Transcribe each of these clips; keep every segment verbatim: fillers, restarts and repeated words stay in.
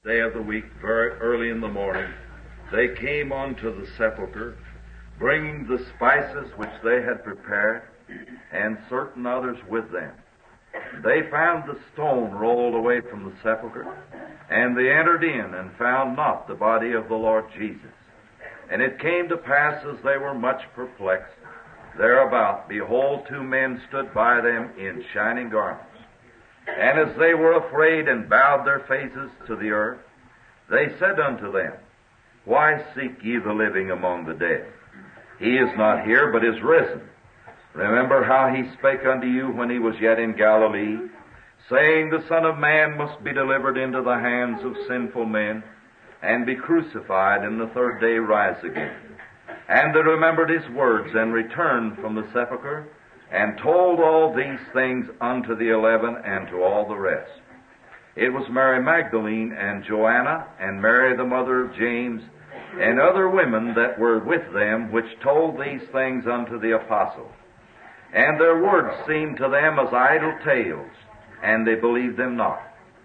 Day of the week, very early in the morning, they came unto the sepulchre, bringing the spices which they had prepared, and certain others with them. They found the stone rolled away from the sepulchre, and they entered in and found not the body of the Lord Jesus. And it came to pass, as they were much perplexed thereabout, behold, two men stood by them in shining garments. And as they were afraid and bowed their faces to the earth, they said unto them, Why seek ye the living among the dead? He is not here, but is risen. Remember how he spake unto you when he was yet in Galilee, saying, The Son of Man must be delivered into the hands of sinful men, and be crucified, and the third day rise again. And they remembered his words, and returned from the sepulchre, and told all these things unto the eleven and to all the rest. It was Mary Magdalene and Joanna and Mary the mother of James and other women that were with them, which told these things unto the apostles. And their words seemed to them as idle tales, and they believed them not.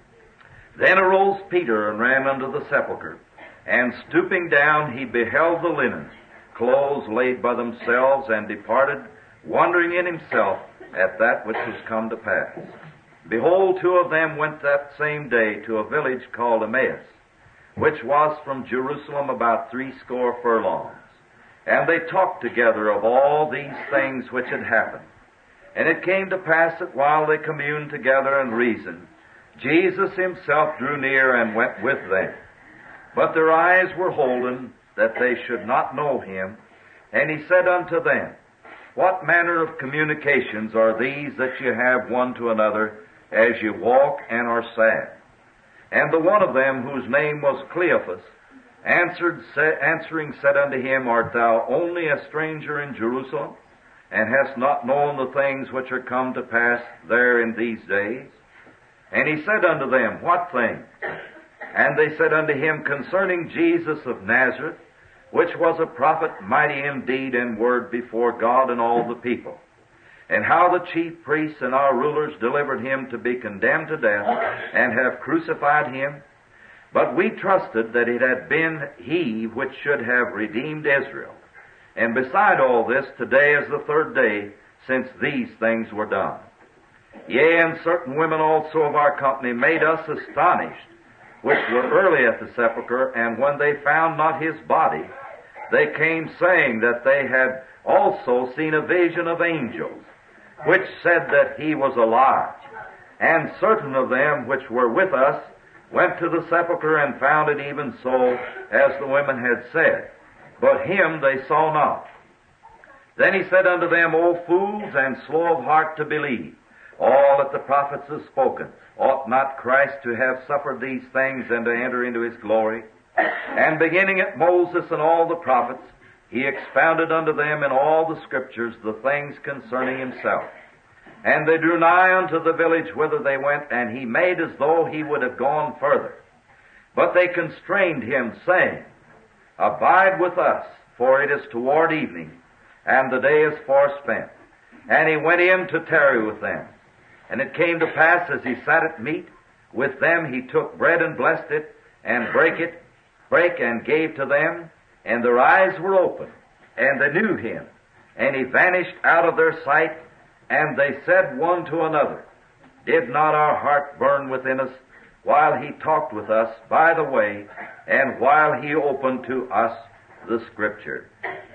Then arose Peter and ran unto the sepulchre, and stooping down he beheld the linen clothes laid by themselves, and departed, wondering in himself at that which was come to pass. Behold, two of them went that same day to a village called Emmaus, which was from Jerusalem about threescore furlongs. And they talked together of all these things which had happened. And it came to pass that while they communed together and reasoned, Jesus himself drew near and went with them. But their eyes were holden that they should not know him. And he said unto them, What manner of communications are these that you have one to another as you walk and are sad? And the one of them, whose name was Cleophas, answered, sa- answering said unto him, Art thou only a stranger in Jerusalem, and hast not known the things which are come to pass there in these days? And he said unto them, What things? And they said unto him, Concerning Jesus of Nazareth, which was a prophet mighty in deed and word before God and all the people, and how the chief priests and our rulers delivered him to be condemned to death, and have crucified him. But we trusted that it had been he which should have redeemed Israel. And beside all this, today is the third day since these things were done. Yea, and certain women also of our company made us astonished, which were early at the sepulchre, and when they found not his body, they came saying that they had also seen a vision of angels, which said that he was alive. And certain of them which were with us went to the sepulchre and found it even so as the women had said, but him they saw not. Then he said unto them, O fools, and slow of heart to believe all that the prophets have spoken. Ought not Christ to have suffered these things and to enter into his glory? And beginning at Moses and all the prophets, he expounded unto them in all the Scriptures the things concerning himself. And they drew nigh unto the village whither they went, and he made as though he would have gone further. But they constrained him, saying, Abide with us, for it is toward evening, and the day is far spent. And he went in to tarry with them. And it came to pass, as he sat at meat with them, he took bread and blessed it, and brake it, brake and gave to them, and their eyes were opened, and they knew him. And he vanished out of their sight, and they said one to another, Did not our heart burn within us while he talked with us by the way, and while he opened to us the Scripture?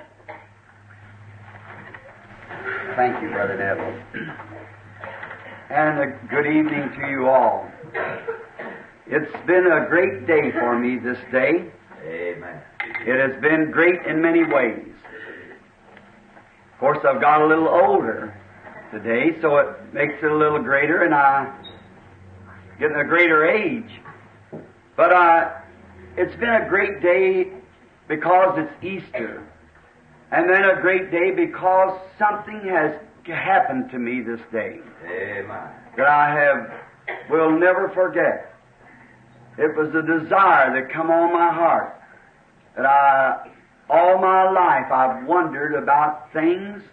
Thank you, Brother Neville. And a good evening to you all. It's been a great day for me this day. Amen. It has been great in many ways. Of course, I've got a little older today, so it makes it a little greater, and I getting a greater age. But uh, it's been a great day because it's Easter, and then a great day because something has happened to me this day. Amen. That I have will never forget. It was a desire that come on my heart that I, all my life, I've wondered about things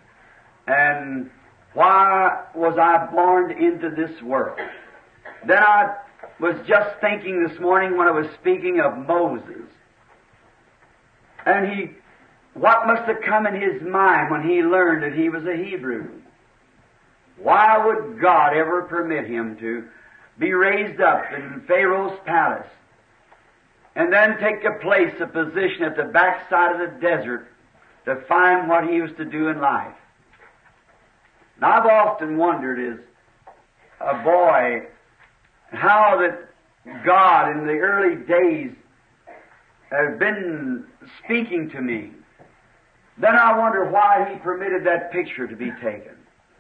and why was I born into this world. Then I was just thinking this morning when I was speaking of Moses. And he, what must have come in his mind when he learned that he was a Hebrew? Why would God ever permit him to be raised up in Pharaoh's palace and then take a place, a position at the backside of the desert to find what he was to do in life? Now, I've often wondered as a boy how that God in the early days has been speaking to me. Then I wonder why He permitted that picture to be taken.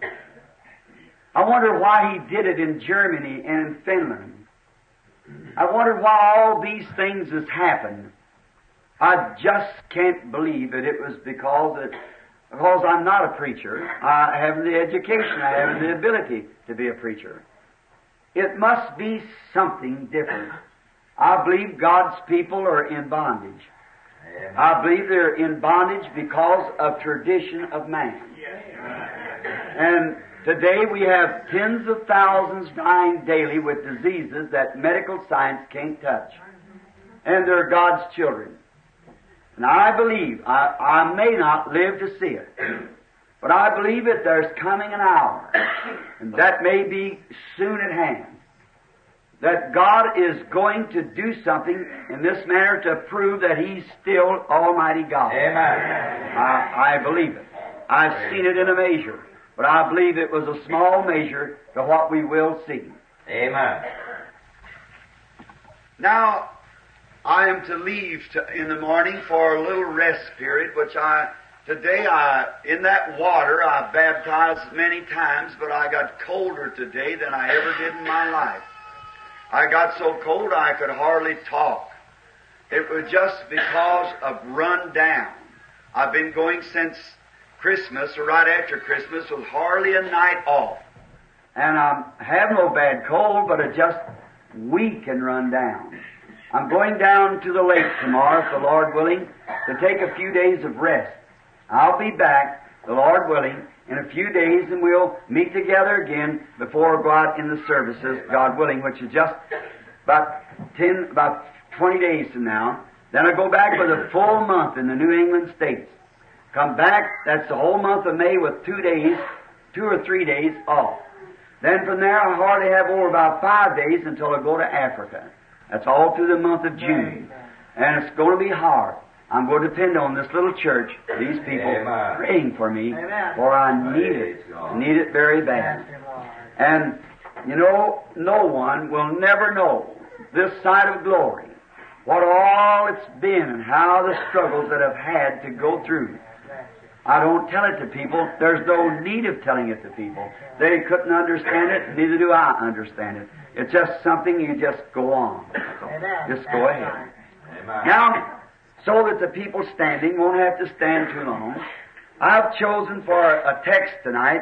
I wonder why He did it in Germany and in Finland. I wonder why all these things has happened. I just can't believe that it was because it, because I'm not a preacher. I have the education, I have the ability to be a preacher. It must be something different. I believe God's people are in bondage. I believe they're in bondage because of tradition of man. And today we have tens of thousands dying daily with diseases that medical science can't touch. And they're God's children. And I believe, I, I may not live to see it, but I believe that there's coming an hour, and that may be soon at hand, that God is going to do something in this manner to prove that He's still Almighty God. Amen. I, I believe it. I've seen it in a measure, but I believe it was a small measure to what we will see. Amen. Now, I am to leave to, in the morning for a little rest period, which I, today I, in that water I baptized many times, but I got colder today than I ever did in my life. I got so cold I could hardly talk. It was just because of run down. I've been going since Christmas, or right after Christmas, with hardly a night off. And I have no bad cold, but it just weak and run down. I'm going down to the lake tomorrow, if the Lord willing, to take a few days of rest. I'll be back, the Lord willing, in a few days, and we'll meet together again before we go out in the services, God willing, which is just about ten, about twenty days from now. Then I go back with a full month in the New England states. Come back, that's the whole month of May with two days, two or three days off. Then from there I hardly have over about five days until I go to Africa. That's all through the month of June. And it's going to be hard. I'm going to depend on this little church, these people, Amen. Praying for me, Amen. For I need it. Need it very bad. And, you know, no one will never know this side of glory, what all it's been and how the struggles that I've had to go through. I don't tell it to people. There's no need of telling it to people. They couldn't understand it, neither do I understand it. It's just something you just go on. Just go ahead. Now, so that the people standing won't have to stand too long, I've chosen for a text tonight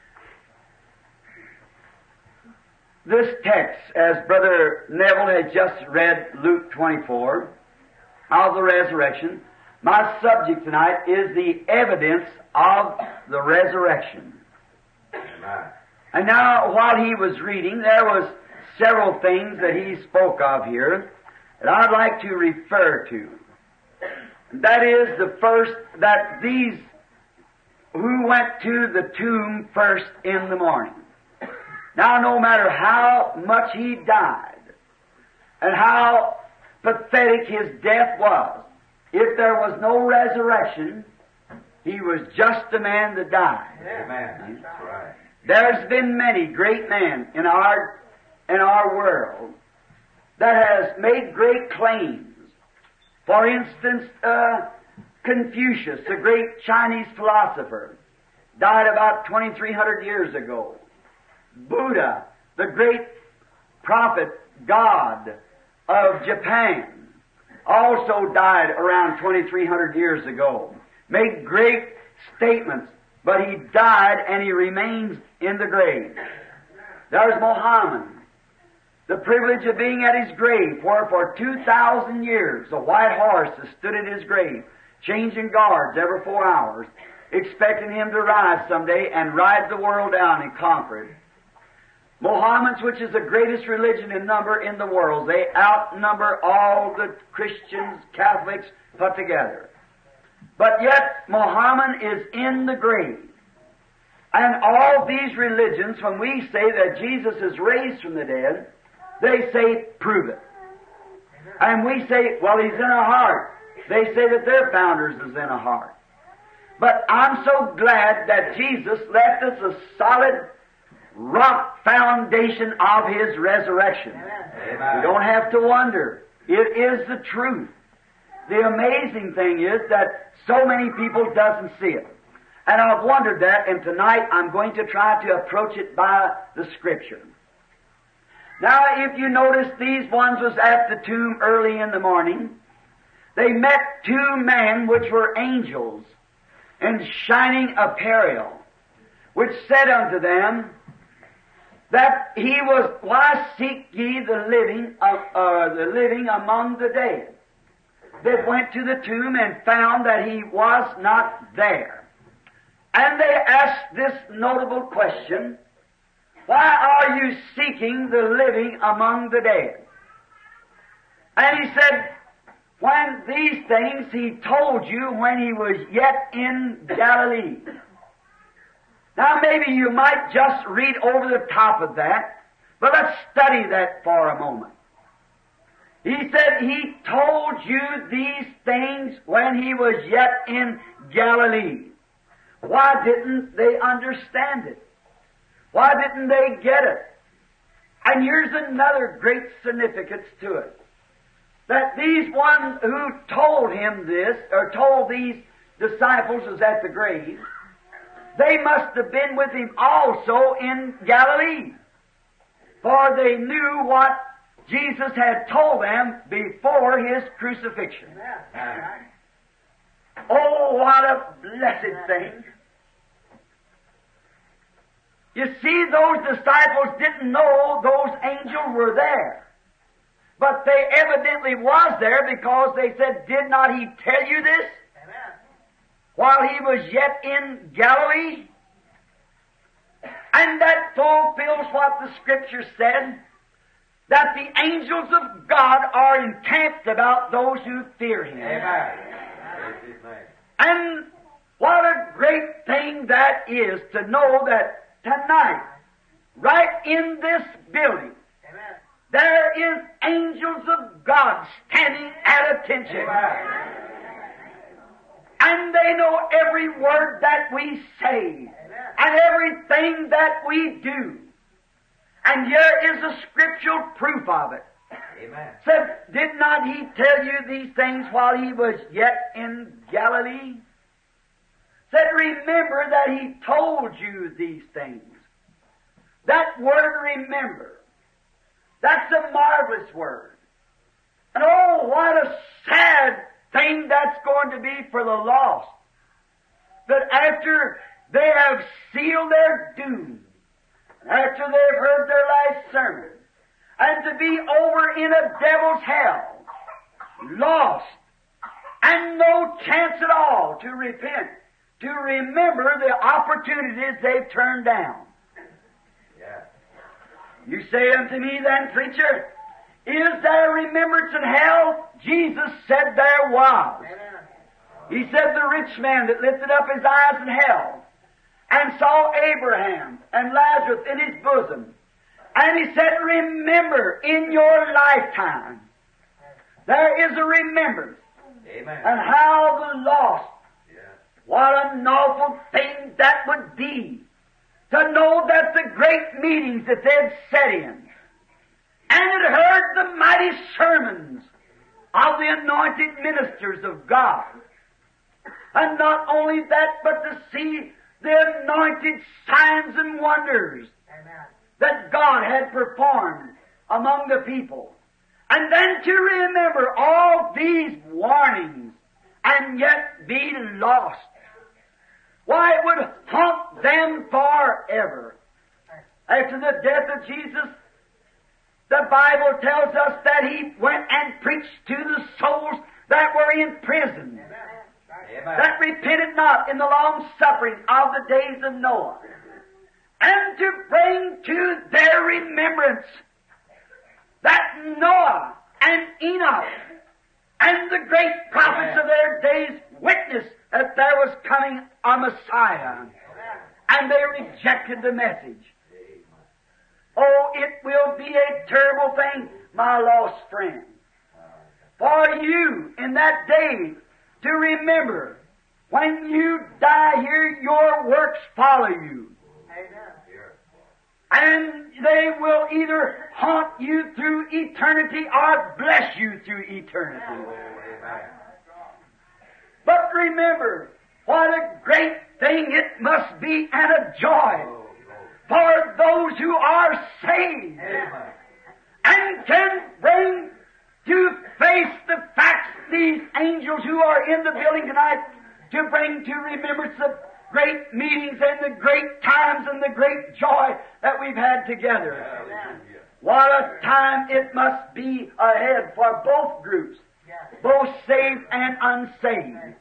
this text, as Brother Neville has just read Luke twenty-four, of the resurrection. My subject tonight is the evidence of the resurrection. Amen. And now, while he was reading, there was several things that he spoke of here that I'd like to refer to. That is the first, that these who went to the tomb first in the morning. Now, no matter how much he died and how pathetic his death was, if there was no resurrection, he was just a man that died. Amen. That's right. There's been many great men in our in our world that has made great claims. For instance, uh, Confucius, the great Chinese philosopher, died about twenty-three hundred years ago. Buddha, the great prophet God of Japan, also died around twenty-three hundred years ago. Made great statements, but he died and he remains in the grave. There's Mohammed, the privilege of being at his grave, where for two thousand years a white horse has stood at his grave, changing guards every four hours, expecting him to rise someday and ride the world down and conquer it. Mohammedans, which is the greatest religion in number in the world. They outnumber all the Christians, Catholics put together. But yet, Mohammed is in the grave. And all these religions, when we say that Jesus is raised from the dead, they say, prove it. And we say, well, He's in our heart. They say that their founders is in a heart. But I'm so glad that Jesus left us a solid rock foundation of His resurrection. Amen. We don't have to wonder. It is the truth. The amazing thing is that so many people doesn't see it. And I've wondered that, and tonight I'm going to try to approach it by the Scripture. Now, if you notice, these ones was at the tomb early in the morning. They met two men which were angels in shining apparel, which said unto them that he was, why seek ye the living, uh, uh, the living among the dead? They went to the tomb and found that he was not there. And they asked this notable question, why are you seeking the living among the dead? And he said, when these things he told you when he was yet in Galilee. Now maybe you might just read over the top of that, but let's study that for a moment. He said he told you these things when he was yet in Galilee. Why didn't they understand it? Why didn't they get it? And here's another great significance to it. That these ones who told him this, or told these disciples was at the grave, they must have been with him also in Galilee. For they knew what Jesus had told them before His crucifixion. Oh, what a blessed thing. You see, those disciples didn't know those angels were there. But they evidently was there because they said, did not He tell you this? Amen. While He was yet in Galilee? And that fulfills what the Scripture said, that the angels of God are encamped about those who fear Him. Amen. And what a great thing that is to know that tonight, right in this building, amen, there is angels of God standing at attention. Amen. And they know every word that we say, amen, and everything that we do. And here is a scriptural proof of it. Amen. Said, did not He tell you these things while He was yet in Galilee? Said, remember that He told you these things. That word, remember, that's a marvelous word. And oh, what a sad thing that's going to be for the lost. That after they have sealed their doom, after they've heard their last sermon, and to be over in a devil's hell, lost, and no chance at all to repent, to remember the opportunities they've turned down. Yeah. You say unto me then, preacher, is there remembrance in hell? Jesus said there was. Amen. He said the rich man that lifted up his eyes in hell and saw Abraham and Lazarus in his bosom. And he said, remember in your lifetime. There is a remembrance. Amen. And how the lost, yeah, what an awful thing that would be to know that the great meetings that they'd sat in and had heard the mighty sermons of the anointed ministers of God. And not only that, but to see the anointed signs and wonders, amen, that God had performed among the people. And then to remember all these warnings and yet be lost. Why, it would haunt them forever. After the death of Jesus, the Bible tells us that He went and preached to the souls that were in prison, amen, that repented not in the long suffering of the days of Noah. and to bring to their remembrance that Noah and Enoch and the great prophets of their days witnessed that there was coming a Messiah, and they rejected the message. Oh, it will be a terrible thing, my lost friend, for you in that day to remember, when you die here, your works follow you. And they will either haunt you through eternity or bless you through eternity. But remember, what a great thing it must be and a joy for those who are saved and can bring to face the facts, these angels who are in the building tonight, to bring to remembrance the great meetings and the great times and the great joy that we've had together. What a time it must be ahead for both groups, both saved and unsaved.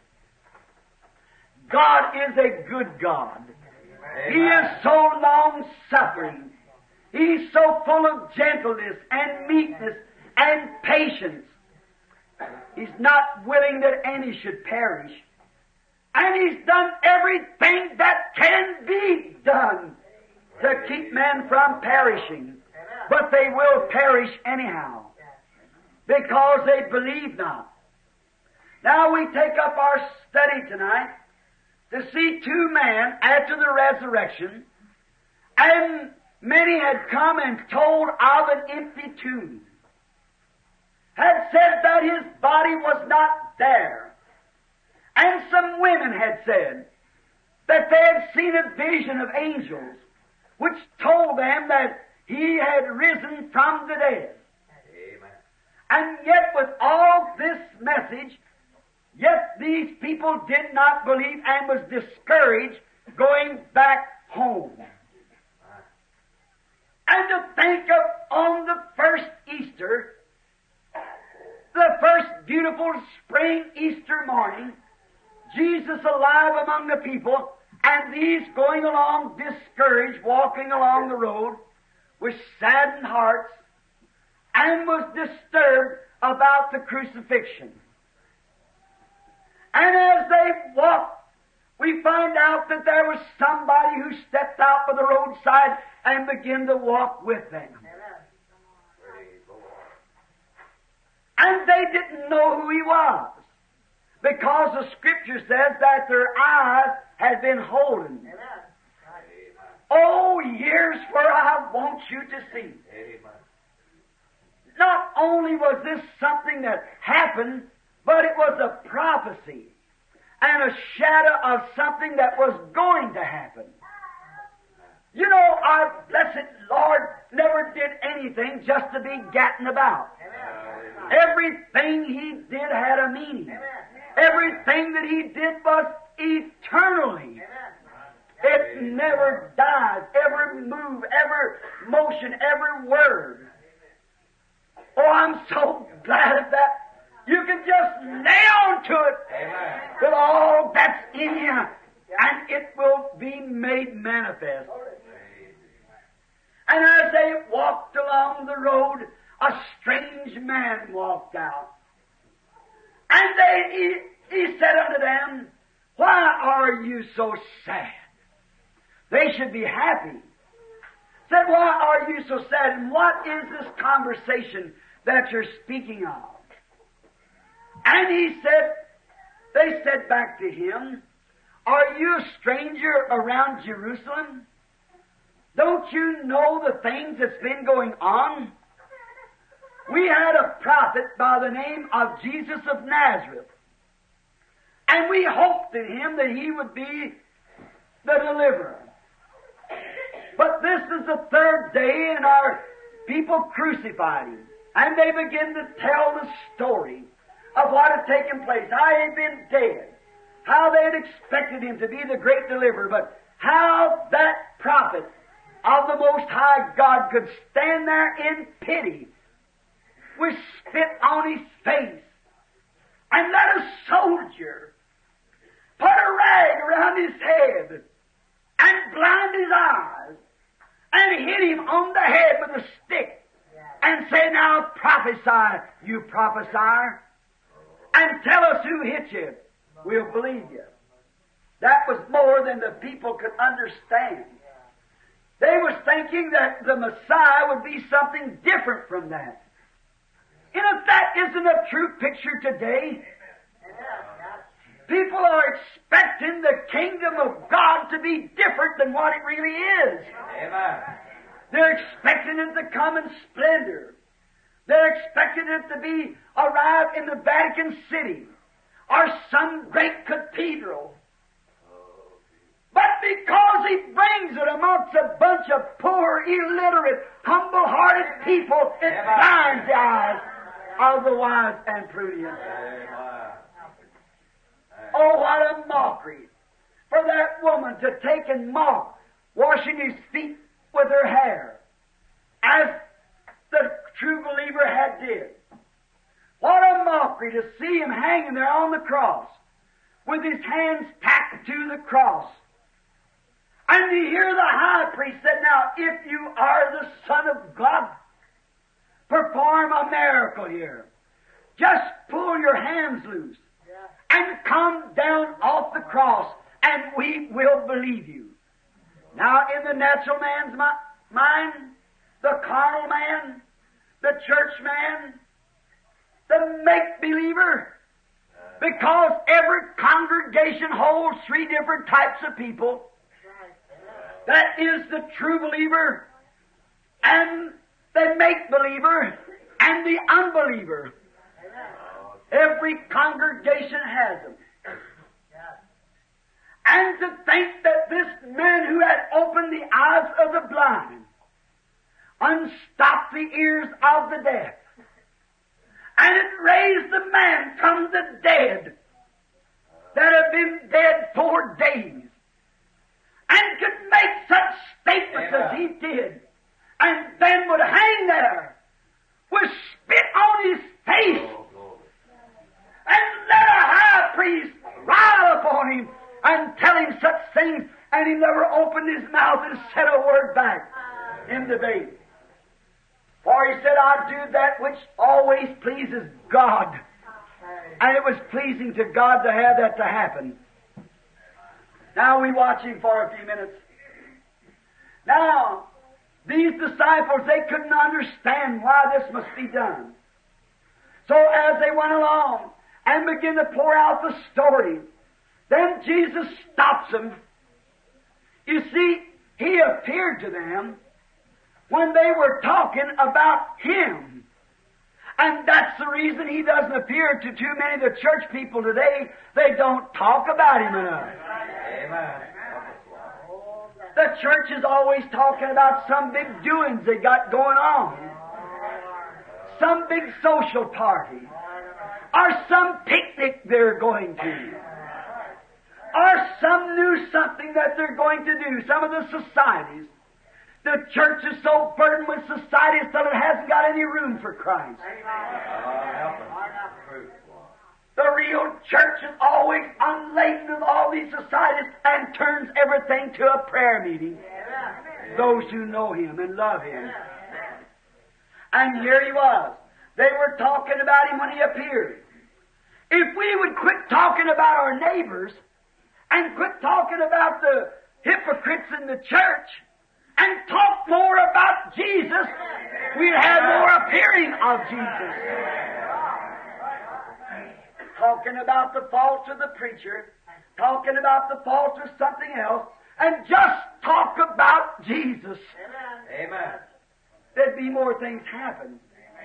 God is a good God. He is so long-suffering. He's so full of gentleness and meekness and patience. He's not willing that any should perish. And He's done everything that can be done to keep men from perishing. But they will perish anyhow, because they believe not. Now we take up our study tonight to see two men after the resurrection, and many had come and told of an empty tomb, had said that His body was not there. And some women had said that they had seen a vision of angels which told them that He had risen from the dead. Amen. And yet with all this message, yet these people did not believe and was discouraged going back home. And to think of on the first Easter, the first beautiful spring Easter morning, Jesus alive among the people, and these going along discouraged, walking along the road with saddened hearts, and was disturbed about the crucifixion. And as they walked, we find out that there was somebody who stepped out by the roadside and began to walk with them. And they didn't know who He was, because the Scripture says that their eyes had been holden. Oh, years where I want you to see. Not only was this something that happened, but it was a prophecy and a shadow of something that was going to happen. You know, our blessed Lord never did anything just to be gatting about. Everything He did had a meaning. Everything that He did was eternally. It never dies. Every move, every motion, every word. Oh, I'm so glad of that. You can just lay on to it with all that's in you, and it will be made manifest. And as they walked along the road, a strange man walked out. And they, he, he said unto them, "Why are you so sad?" They should be happy. Said, "Why are you so sad? And what is this conversation that you're speaking of?" And he said, they said back to him, "Are you a stranger around Jerusalem? Don't you know the things that's been going on? We had a prophet by the name of Jesus of Nazareth, and we hoped in Him that He would be the deliverer. But this is the third day, and our people crucified Him." And they begin to tell the story of what had taken place, how He had been dead, how they had expected Him to be the great deliverer, but how that prophet of the Most High God could stand there in pity with spit on his face and let a soldier put a rag around his head and blind his eyes and hit him on the head with a stick and say, now prophesy, you prophesier, and tell us who hit you. We'll believe you. That was more than the people could understand. They was thinking that the Messiah would be something different from that. And if that isn't a true picture today, people are expecting the kingdom of God to be different than what it really is. Amen. They're expecting it to come in splendor. They're expecting it to be arrived in the Vatican City or some great cathedral. But because He brings it amongst a bunch of poor, illiterate, humble-hearted people, it blinds the eyes of the wise and prudent. Oh, what a mockery for that woman to take and mock washing His feet with her hair, as the true believer had did. What a mockery to see Him hanging there on the cross with His hands tacked to the cross. And you hear the high priest said, now, if you are the Son of God, perform a miracle here. Just pull your hands loose and come down off the cross, and we will believe you. Now, in the natural man's mi- mind, the carnal man, the church man, the make-believer, because every congregation holds three different types of people. That is the true believer, and the make-believer, and the unbeliever. Every congregation has them. And to think that this man who had opened the eyes of the blind, unstopped the ears of the deaf, and it raised the man from the dead that had been dead four days, and could make such statements Amen. as he did, and then would hang there with spit on his face, and let a high priest rile upon him and tell him such things, and he never opened his mouth and said a word back in debate. For he said, I do that which always pleases God. And it was pleasing to God to have that to happen. Now we watch him for a few minutes. Now, these disciples, they couldn't understand why this must be done. So as they went along and began to pour out the story, then Jesus stops them. You see, He appeared to them when they were talking about Him. And that's the reason He doesn't appear to too many of the church people today. They don't talk about Him enough. Amen. The church is always talking about some big doings they got going on. Some big social party. Or some picnic they're going to. Or some new something that they're going to do. Some of the societies. The church is so burdened with societies that it hasn't got any room for Christ. The real church is always unladen with all these societies and turns everything to a prayer meeting. Those who know Him and love Him. And here He was. They were talking about Him when He appeared. If we would quit talking about our neighbors and quit talking about the hypocrites in the church and talk more about Jesus, we'd have more appearing of Jesus. Talking about the faults of the preacher, talking about the faults of something else, and just talk about Jesus. Amen. There'd be more things happen.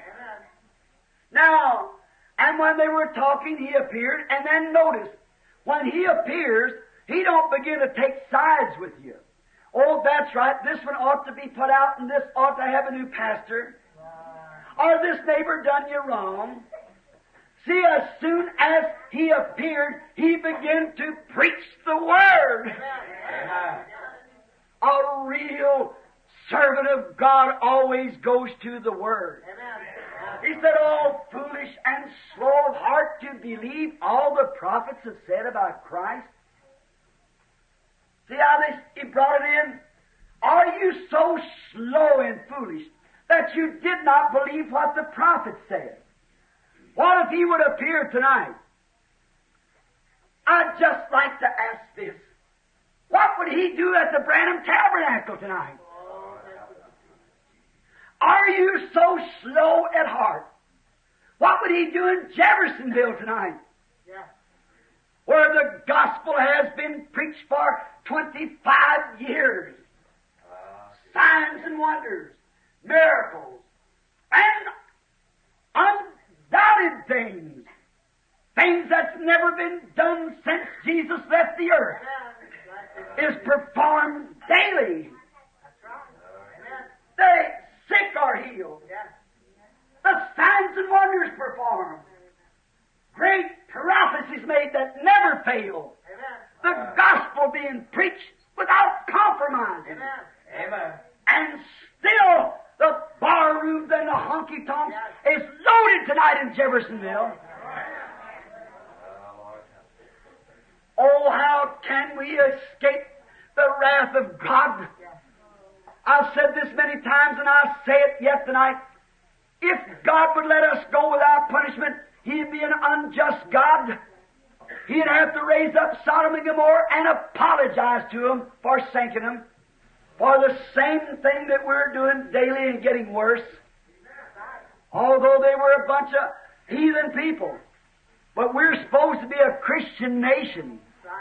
Now, and when they were talking, He appeared, and then notice, when He appears, He don't begin to take sides with you. Oh, that's right, this one ought to be put out, and this ought to have a new pastor. Or this neighbor done you wrong. See, as soon as He appeared, He began to preach the Word. Amen. A real servant of God always goes to the Word. He said, all foolish and slow of heart to believe all the prophets have said about Christ. See how they, He brought it in? Are you so slow and foolish that you did not believe what the prophet said? What if he would appear tonight? I'd just like to ask this. What would he do at the Branham Tabernacle tonight? Are you so slow at heart? What would he do in Jeffersonville tonight? Yeah. Where the gospel has been preached for twenty-five years. Signs and wonders, miracles, and undoubted things. Things that's never been done since Jesus left the earth is performed daily. The sick are healed. The signs and wonders performed. Great prophecies made that never fail. The gospel being preached without compromising. Amen. And still the bar rooms and the honky tonks is loaded tonight in Jeffersonville. Oh, how can we escape the wrath of God? I've said this many times and I'll say it yet tonight. If God would let us go without punishment, He'd be an unjust God. He'd have to raise up Sodom and Gomorrah and apologize to them for sinking them, for the same thing that we're doing daily and getting worse. Although they were a bunch of heathen people. But we're supposed to be a Christian nation.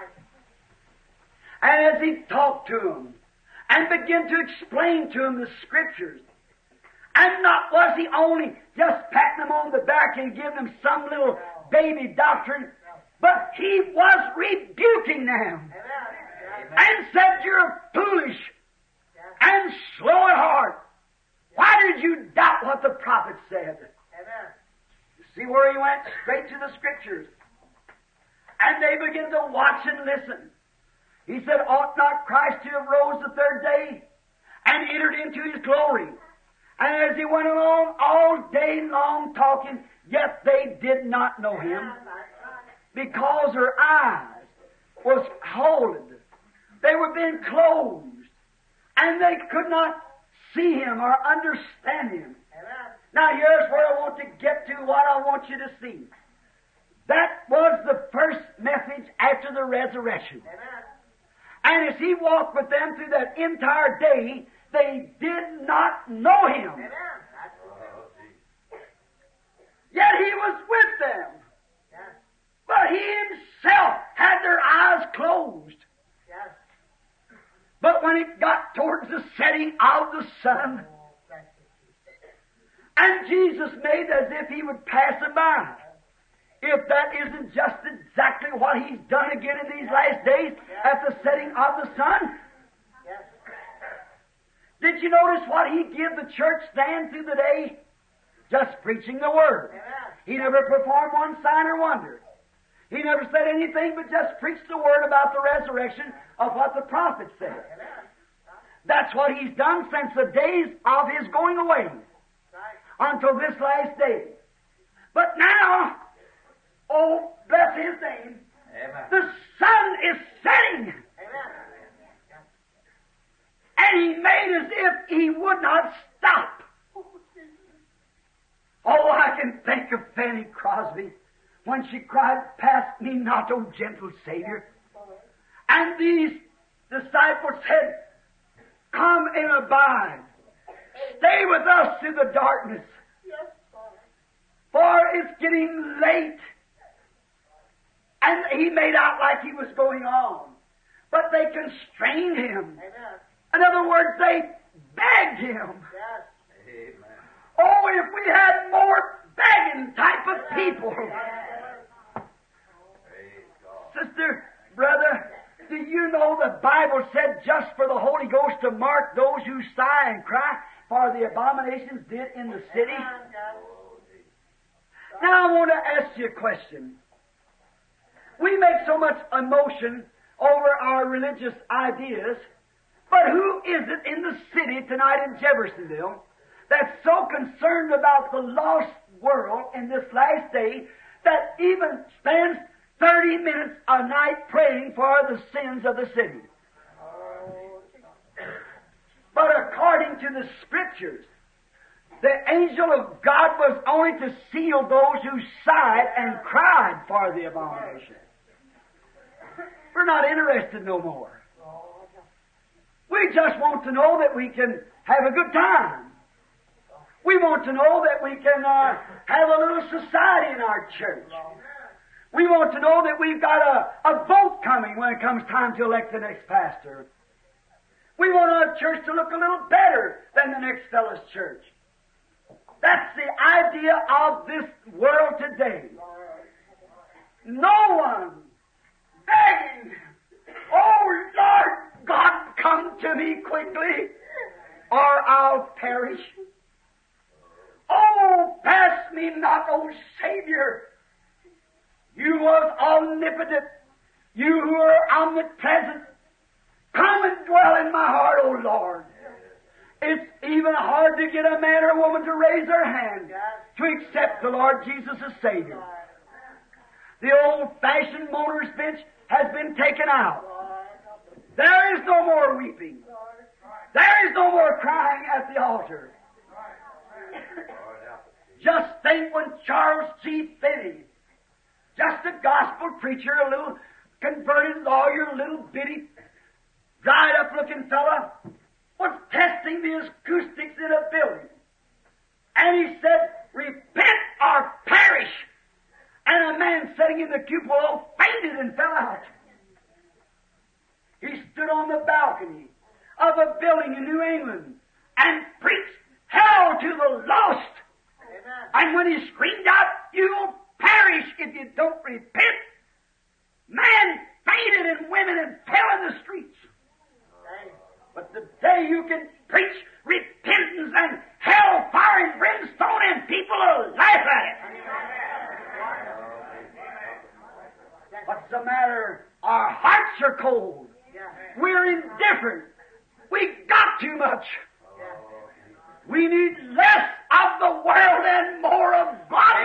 And as he talked to them and began to explain to them the Scriptures, and not was he only just patting them on the back and giving them some little baby doctrine, but he was rebuking them and said, "You're foolish and slow at heart. Why did you doubt what the prophet said?" You see where he went? Straight to the Scriptures. And they began to watch and listen. He said, "Ought not Christ to have rose the third day and entered into His glory?" And as he went along all day long talking, yet they did not know Him, because their eyes was holden. They were being closed, and they could not see Him or understand Him. Now here's where I want to get to, what I want you to see. That was the first message after the resurrection. And as He walked with them through that entire day, they did not know Him. Yet He was with them. But He Himself had their eyes closed. But when it got towards the setting of the sun, and Jesus made as if He would pass them by, if that isn't just exactly what He's done again in these last days at the setting of the sun? Did you notice what He gave the church then through the day? Just preaching the Word. He never performed one sign or wonder. He never said anything but just preached the Word about the resurrection of what the prophet said. That's what He's done since the days of His going away until this last day. But now, oh, bless His name, Amen. the sun is setting. And He made as if He would not stop. Oh, I can think of Fanny Crosby when she cried, "Pass me not, O gentle Savior." And these disciples said, "Come and abide. Stay with us through the darkness. For it's getting late." And he made out like he was going on. But they constrained him. In other words, they begged him. Oh, if we had more begging type of people. Sister, brother, do you know the Bible said just for the Holy Ghost to mark those who sigh and cry, for the abominations did in the city? Now I want to ask you a question. We make so much emotion over our religious ideas, but who is it in the city tonight in Jeffersonville that's so concerned about the lost world in this last day that even spends thirty minutes a night praying for the sins of the city? according to the Scriptures, the angel of God was only to seal those who sighed and cried for the abomination. We're not interested no more. We just want to know that we can have a good time. We want to know that we can uh, have a little society in our church. We want to know that we've got a, a vote coming when it comes time to elect the next pastor. We want our church to look a little better than the next fellow's church. That's the idea of this world today. No one begging, "Oh Lord God, come to me quickly, or I'll perish. Oh, pass me not, O Savior. You was omnipotent. You who are omnipresent. Come and dwell in my heart, O Lord." It's even hard to get a man or a woman to raise their hand to accept the Lord Jesus as Savior. The old-fashioned mourner's bench has been taken out. There is no more weeping. There is no more crying at the altar. Just think when Charles G. Finney, just a gospel preacher, a little converted lawyer, a little bitty, dried-up-looking fella, was testing the acoustics in a building. And he said, "Repent or perish." And a man sitting in the cupola fainted and fell out. He stood on the balcony of a building in New England and preached hell to the lost. Amen. And when he screamed out, "You'll perish if you don't repent," man fainted and women and fell in the streets. But the day you can preach repentance and hell, fire and brimstone, and people will laugh at it. What's the matter? Our hearts are cold. We're indifferent. We got too much. We need less of the world and more of God.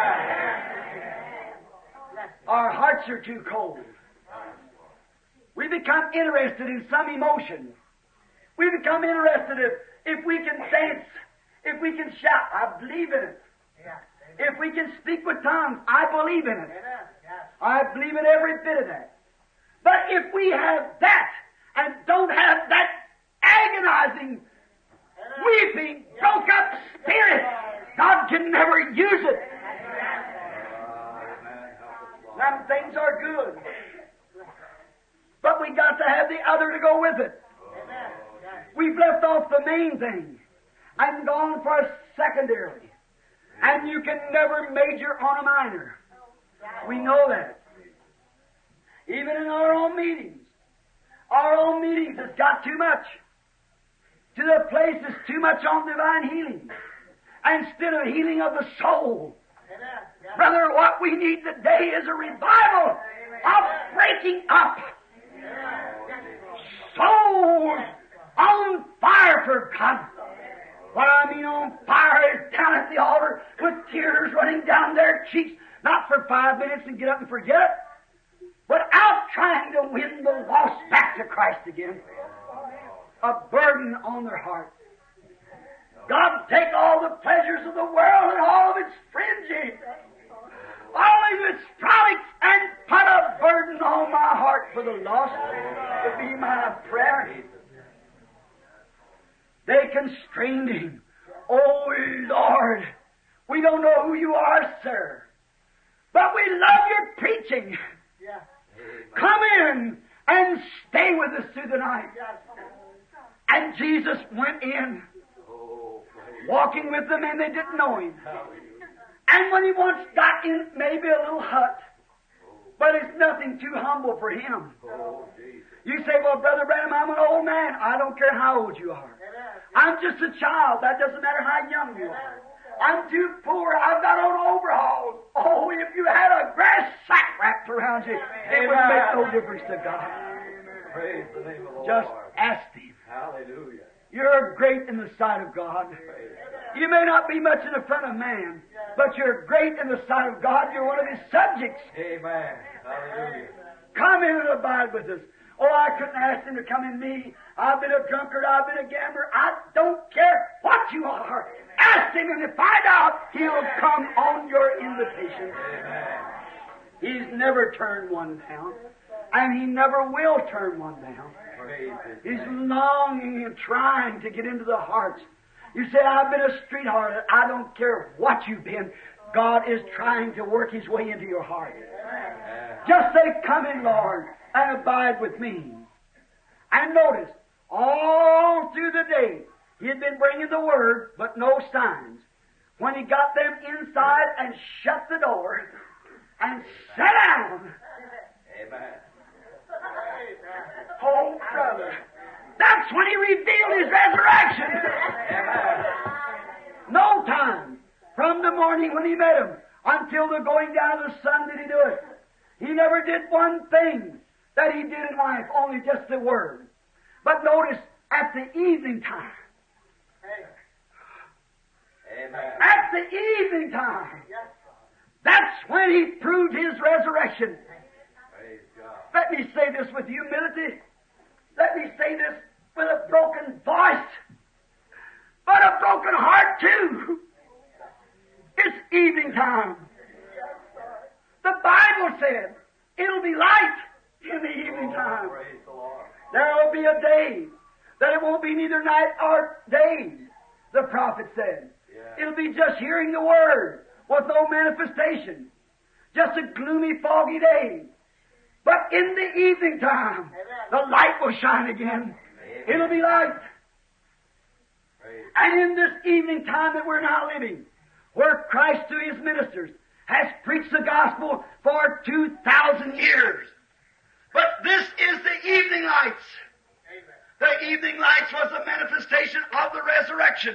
Our hearts are too cold. We become interested in some emotion. We become interested if, if we can dance, if we can shout. I believe in it. If we can speak with tongues, I believe in it. I believe in every bit of that. But if we have that and don't have that agonizing, weeping, broke up spirit, God can never use it. Some things are good. But we got to have the other to go with it. We've left off the main thing and gone for a secondary. And you can never major on a minor. We know that. Even in our own meetings. Our own meetings has got too much. To the place that's too much on divine healing. Instead of healing of the soul. Brother, what we need today is a revival of breaking up. Souls on fire for God. What I mean on fire is down at the altar with tears running down their cheeks, not for five minutes and get up and forget it, but out trying to win the lost back to Christ again. A burden on their heart. God take all the pleasures of the world and all of its fringes, all of its products, and put a burden on my heart for the lost. To be my prayer. They constrained him. "Oh, Lord, we don't know who you are, sir, but we love your preaching. Come in and stay with us through the night." And Jesus went in, walking with them, and they didn't know him. And when he once got in maybe a little hut, but it's nothing too humble for him. You say, "Well, Brother Branham, I'm an old man." I don't care how old you are. I'm just a child. That doesn't matter how young you are. I'm too poor. I've got on overalls. Oh, if you had a grass sack wrapped around you, it would make no difference to God. Praise the name of the Just Lord. ask him. Hallelujah. You're great in the sight of God. You may not be much in the front of man, but you're great in the sight of God. You're one of his subjects. Amen. Hallelujah. Come in and abide with us. Oh, I couldn't ask Him to come in me. I've been a drunkard. I've been a gambler. I don't care what you are. Ask Him, and to find out, He'll come on your invitation. He's never turned one down, and He never will turn one down. He's longing and trying to get into the hearts. You say, I've been a street harlot. I don't care what you've been. God is trying to work His way into your heart. Just say, come in, Lord, and abide with me. And notice, all through the day, He had been bringing the Word, but no signs. When He got them inside and shut the door and sat down. Amen. Oh, brother, that's when He revealed His resurrection. Amen. No time from the morning when He met him until the going down of the sun did He do it. He never did one thing that He did in life, only just the Word. But notice, at the evening time, Amen. at the evening time, that's when He proved His resurrection. Praise God. Let me say this with humility. Let me say this with a broken voice, but a broken heart too. It's evening time. The Bible said it'll be light in the evening time. Praise the Lord. There will be a day that it won't be neither night or day, the prophet said. Yeah. It'll be just hearing the Word with no manifestation. Just a gloomy, foggy day. But in the evening time, the light will shine again. Amen. It'll be light. Praise And in this evening time that we're now living, where Christ through His ministers has preached the gospel for two thousand years. But this is the evening lights. The evening lights was a manifestation of the resurrection.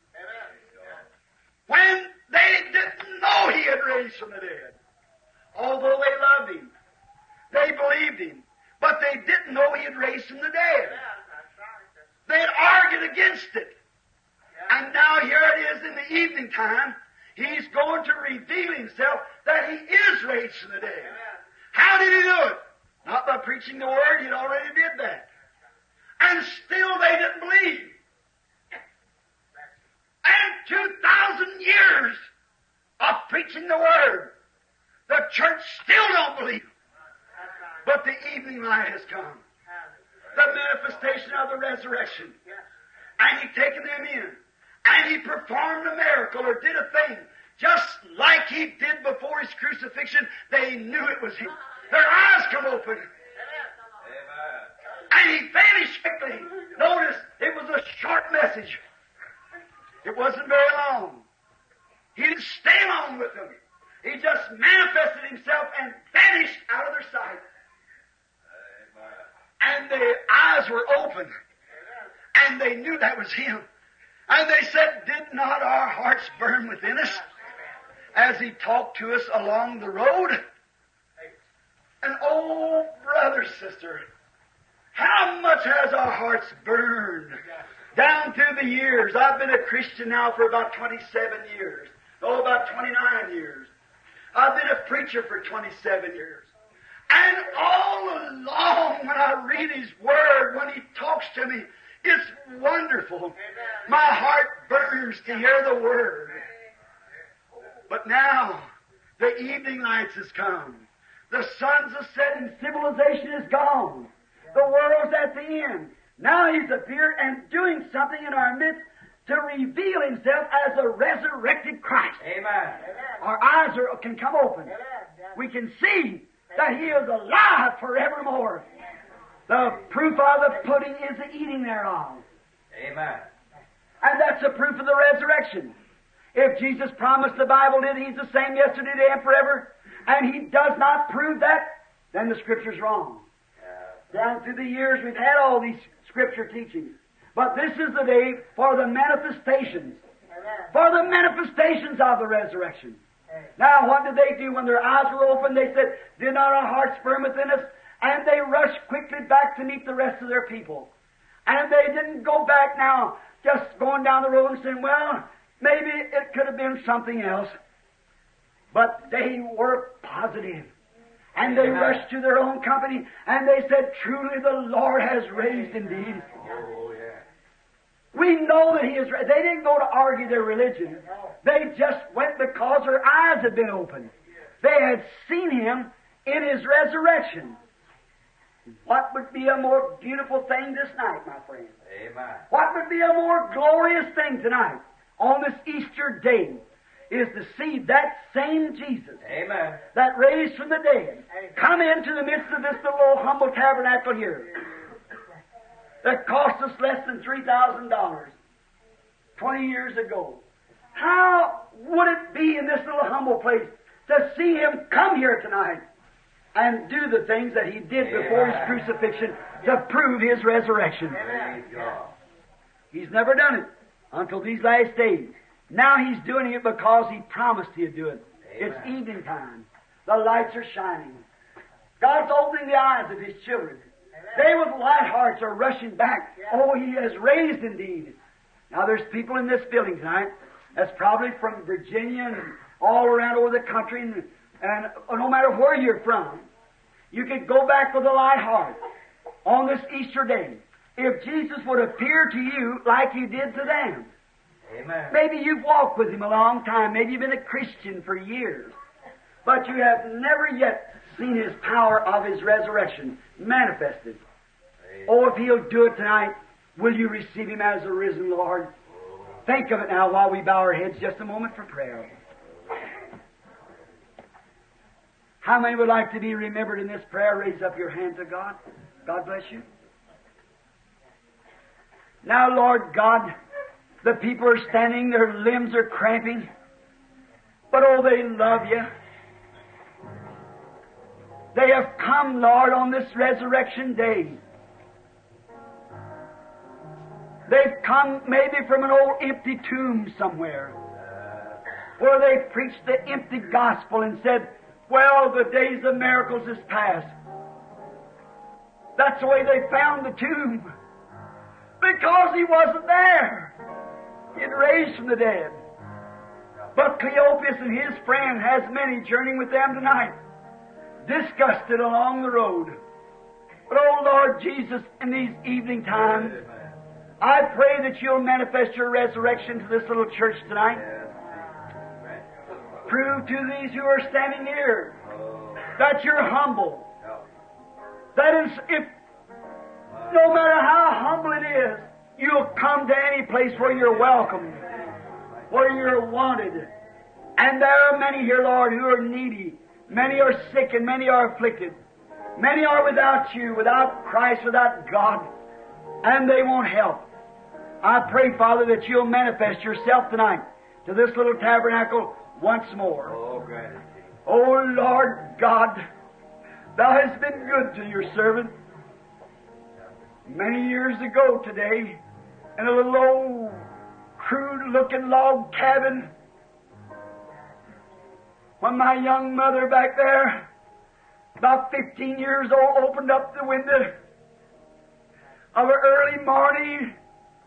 When they didn't know He had raised from the dead. Although they loved Him. They believed Him. But they didn't know He had raised from the dead. They had argued against it. And now here it is in the evening time. He's going to reveal Himself that He is raised from the dead. How did He do it? Not by preaching the Word. He already did that. And still they didn't believe. And two thousand years of preaching the Word, the church still don't believe. But the evening light has come. The manifestation of the resurrection. And He taken them in. And He performed a miracle or did a thing. Just like He did before His crucifixion, they knew it was Him. Their eyes come open. Amen. And He vanished quickly. Notice, it was a short message. It wasn't very long. He didn't stay long with them. He just manifested Himself and vanished out of their sight. And their eyes were open. And they knew that was Him. And they said, did not our hearts burn within us as He talked to us along the road? And oh, brother, sister, how much has our hearts burned down through the years? I've been a Christian now for about twenty-seven years. Oh, about twenty-nine years. I've been a preacher for twenty-seven years. And all along when I read His Word, when He talks to me, it's wonderful. My heart burns to hear the Word. But now, the evening lights has come. The sun's a setting. Civilization is gone. The world's at the end. Now He's appeared and doing something in our midst to reveal Himself as a resurrected Christ. Amen. Our eyes are, can come open. We can see that He is alive forevermore. The proof of the pudding is the eating thereof. Amen. And that's the proof of the resurrection. If Jesus promised, the Bible did, He's the same yesterday, today, and forever, and He does not prove that, then the Scripture's wrong. Down through the years, we've had all these Scripture teachings. But this is the day for the manifestations. For the manifestations of the resurrection. Now, what did they do when their eyes were open? They said, did not our hearts burn within us? And they rushed quickly back to meet the rest of their people. And they didn't go back now just going down the road and saying, well, maybe it could have been something else. But they were positive. And they Amen. rushed to their own company, and they said, truly the Lord has raised indeed. Oh, yeah. We know that He is raised. They didn't go to argue their religion. They just went because their eyes had been opened. They had seen Him in His resurrection. What would be a more beautiful thing this night, my friend? Amen. What would be a more glorious thing tonight, on this Easter day, is to see that same Jesus Amen. that raised from the dead come into the midst of this little old humble tabernacle here that cost us less than three thousand dollars twenty years ago. How would it be in this little humble place to see Him come here tonight and do the things that He did before His crucifixion to prove His resurrection? Praise God. He's never done it until these last days. Now He's doing it because He promised He'd do it. It's Amen. evening time. The lights are shining. God's opening the eyes of His children. They with light hearts are rushing back. Oh, He has raised indeed. Now there's people in this building tonight that's probably from Virginia and all around over the country, and, and no matter where you're from, you could go back with a light heart on this Easter day. If Jesus would appear to you like He did to them. Amen. Maybe you've walked with Him a long time. Maybe you've been a Christian for years. But you have never yet seen His power of His resurrection manifested. Oh, if He'll do it tonight, will you receive Him as a risen Lord? Think of it now while we bow our heads just a moment for prayer. How many would like to be remembered in this prayer? Raise up your hand to God. God bless you. Now, Lord God, the people are standing, their limbs are cramping, but oh, they love You. They have come, Lord, on this resurrection day. They've come maybe from an old empty tomb somewhere, where they preached the empty gospel and said, well, the days of miracles is past. That's the way they found the tomb. Because He wasn't there. He'd raised from the dead. But Cleopas and his friend has many journeying with them tonight, disgusted along the road. But, oh Lord Jesus, in these evening times, I pray that You'll manifest Your resurrection to this little church tonight. Prove to these who are standing here that You're humble. That is, if no matter how humble it is, You'll come to any place where You're welcome, where You're wanted. And there are many here, Lord, who are needy. Many are sick and many are afflicted. Many are without You, without Christ, without God, and they want help. I pray, Father, that You'll manifest Yourself tonight to this little tabernacle once more. Oh, gratitude. Oh, Lord God, Thou hast been good to Your servant. Many years ago today, in a little old, crude-looking log cabin, when my young mother back there, about fifteen years old, opened up the window of an early morning,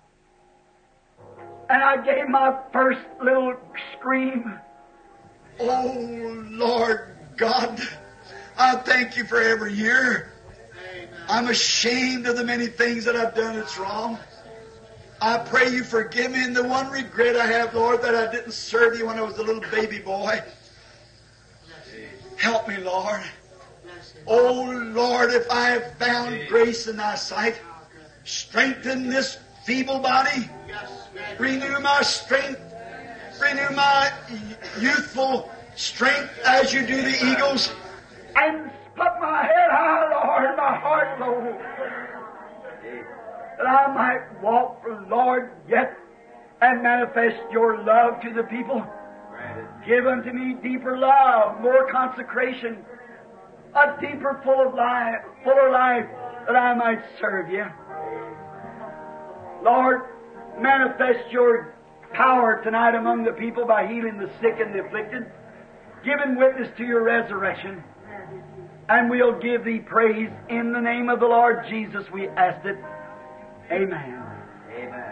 and I gave my first little scream. Oh, Lord God, I thank You for every year. I'm ashamed of the many things that I've done that's wrong. I pray You forgive me, and the one regret I have, Lord, that I didn't serve You when I was a little baby boy. Help me, Lord. Oh, Lord, if I have found grace in Thy sight, strengthen this feeble body. Renew my strength. Renew my youthful strength as You do the eagles. And put my head high, Lord, my heart low, that I might walk, Lord, yet and manifest Your love to the people. Give unto me deeper love, more consecration, a deeper full of life, fuller life, that I might serve You. Lord, manifest Your power tonight among the people by healing the sick and the afflicted, giving witness to Your resurrection. And we'll give Thee praise in the name of the Lord Jesus. We ask it. Amen. Amen.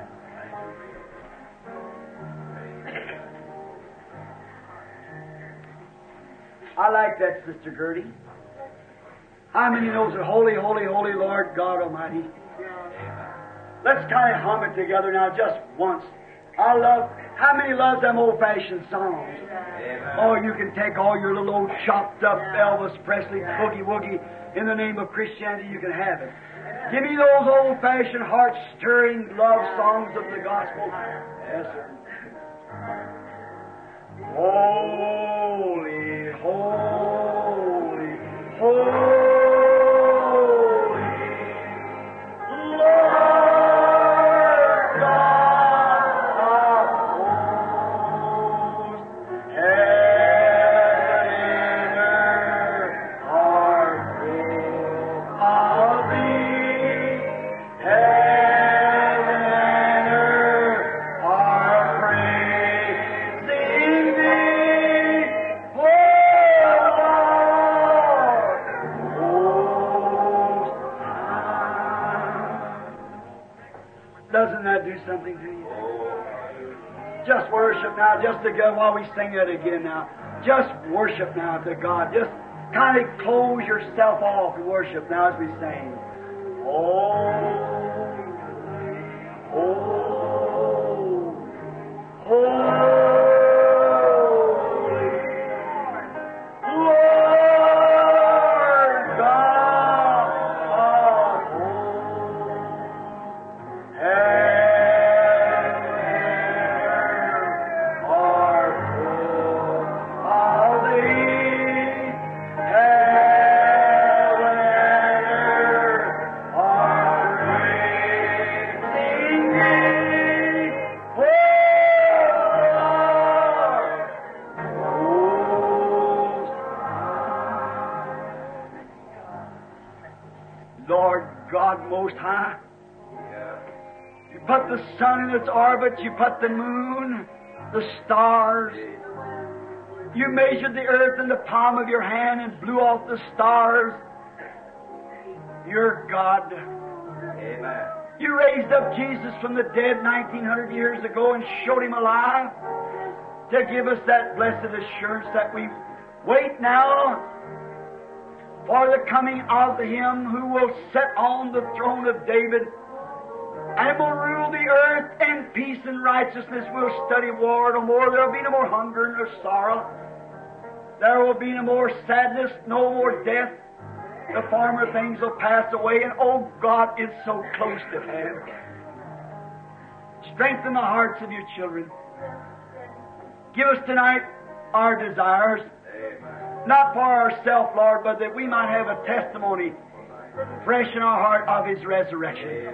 I like that, Sister Gertie. How many knows that holy, holy, holy Lord God Almighty? Let's kind of hum it together now just once. I love, how many loves them old-fashioned songs? Oh, you can take all your little old chopped up Elvis Presley, boogie-woogie, in the name of Christianity, you can have it. Give me those old-fashioned, heart-stirring love songs of the gospel. Yes, sir. Holy, holy, holy. Something to you. Just worship now, just to go while we sing it again now. Just worship now to God. Just kind of close yourself off and worship now as we sing. Oh, oh, oh. Most High. You put the sun in its orbit, you put the moon, the stars. You measured the earth in the palm of your hand and blew off the stars. You're God. Amen. You raised up Jesus from the dead nineteen hundred years ago and showed Him alive to give us that blessed assurance that we wait now for the coming of Him who will sit on the throne of David and will rule the earth in peace and righteousness. We'll study war no more. There will be no more hunger nor sorrow. There will be no more sadness, no more death. The former things will pass away, and oh God, it's so close to hand. Strengthen the hearts of your children. Give us tonight our desires. Not for ourselves, Lord, but that we might have a testimony fresh in our heart of His resurrection.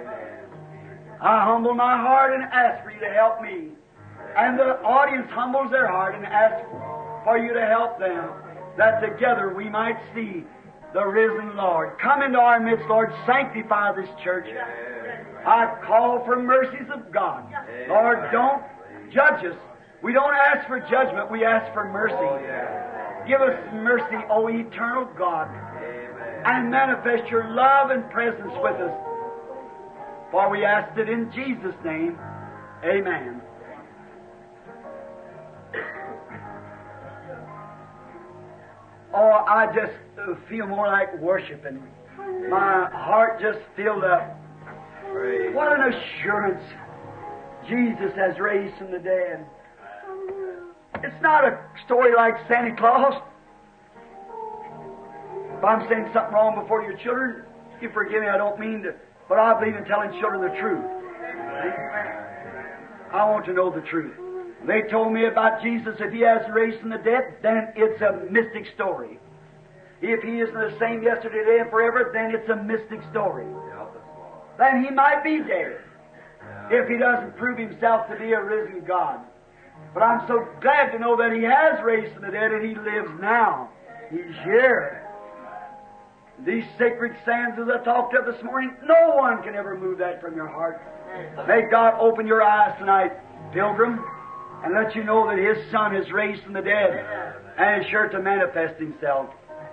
I humble my heart and ask for you to help me. And the audience humbles their heart and asks for you to help them, that together we might see the risen Lord. Come into our midst, Lord. Sanctify this church. I call for mercies of God. Lord, don't judge us. We don't ask for judgment. We ask for mercy. Give us mercy, O eternal God, and manifest your love and presence with us. For we ask it in Jesus' name. Amen. Oh, I just feel more like worshiping. My heart just filled up. What an assurance. Jesus has raised from the dead. It's not a story like Santa Claus. If I'm saying something wrong before your children, you forgive me, I don't mean to, but I believe in telling children the truth. I want to know the truth. They told me about Jesus, if He has raised from the dead, then it's a mystic story. If He isn't the same yesterday, today, and forever, then it's a mystic story. Then He might be dead if He doesn't prove Himself to be a risen God. But I'm so glad to know that He has raised from the dead and He lives now. He's here. These sacred sands, as I talked of this morning, no one can ever move that from your heart. May God open your eyes tonight, pilgrim, and let you know that His Son is raised from the dead and is sure to manifest Himself.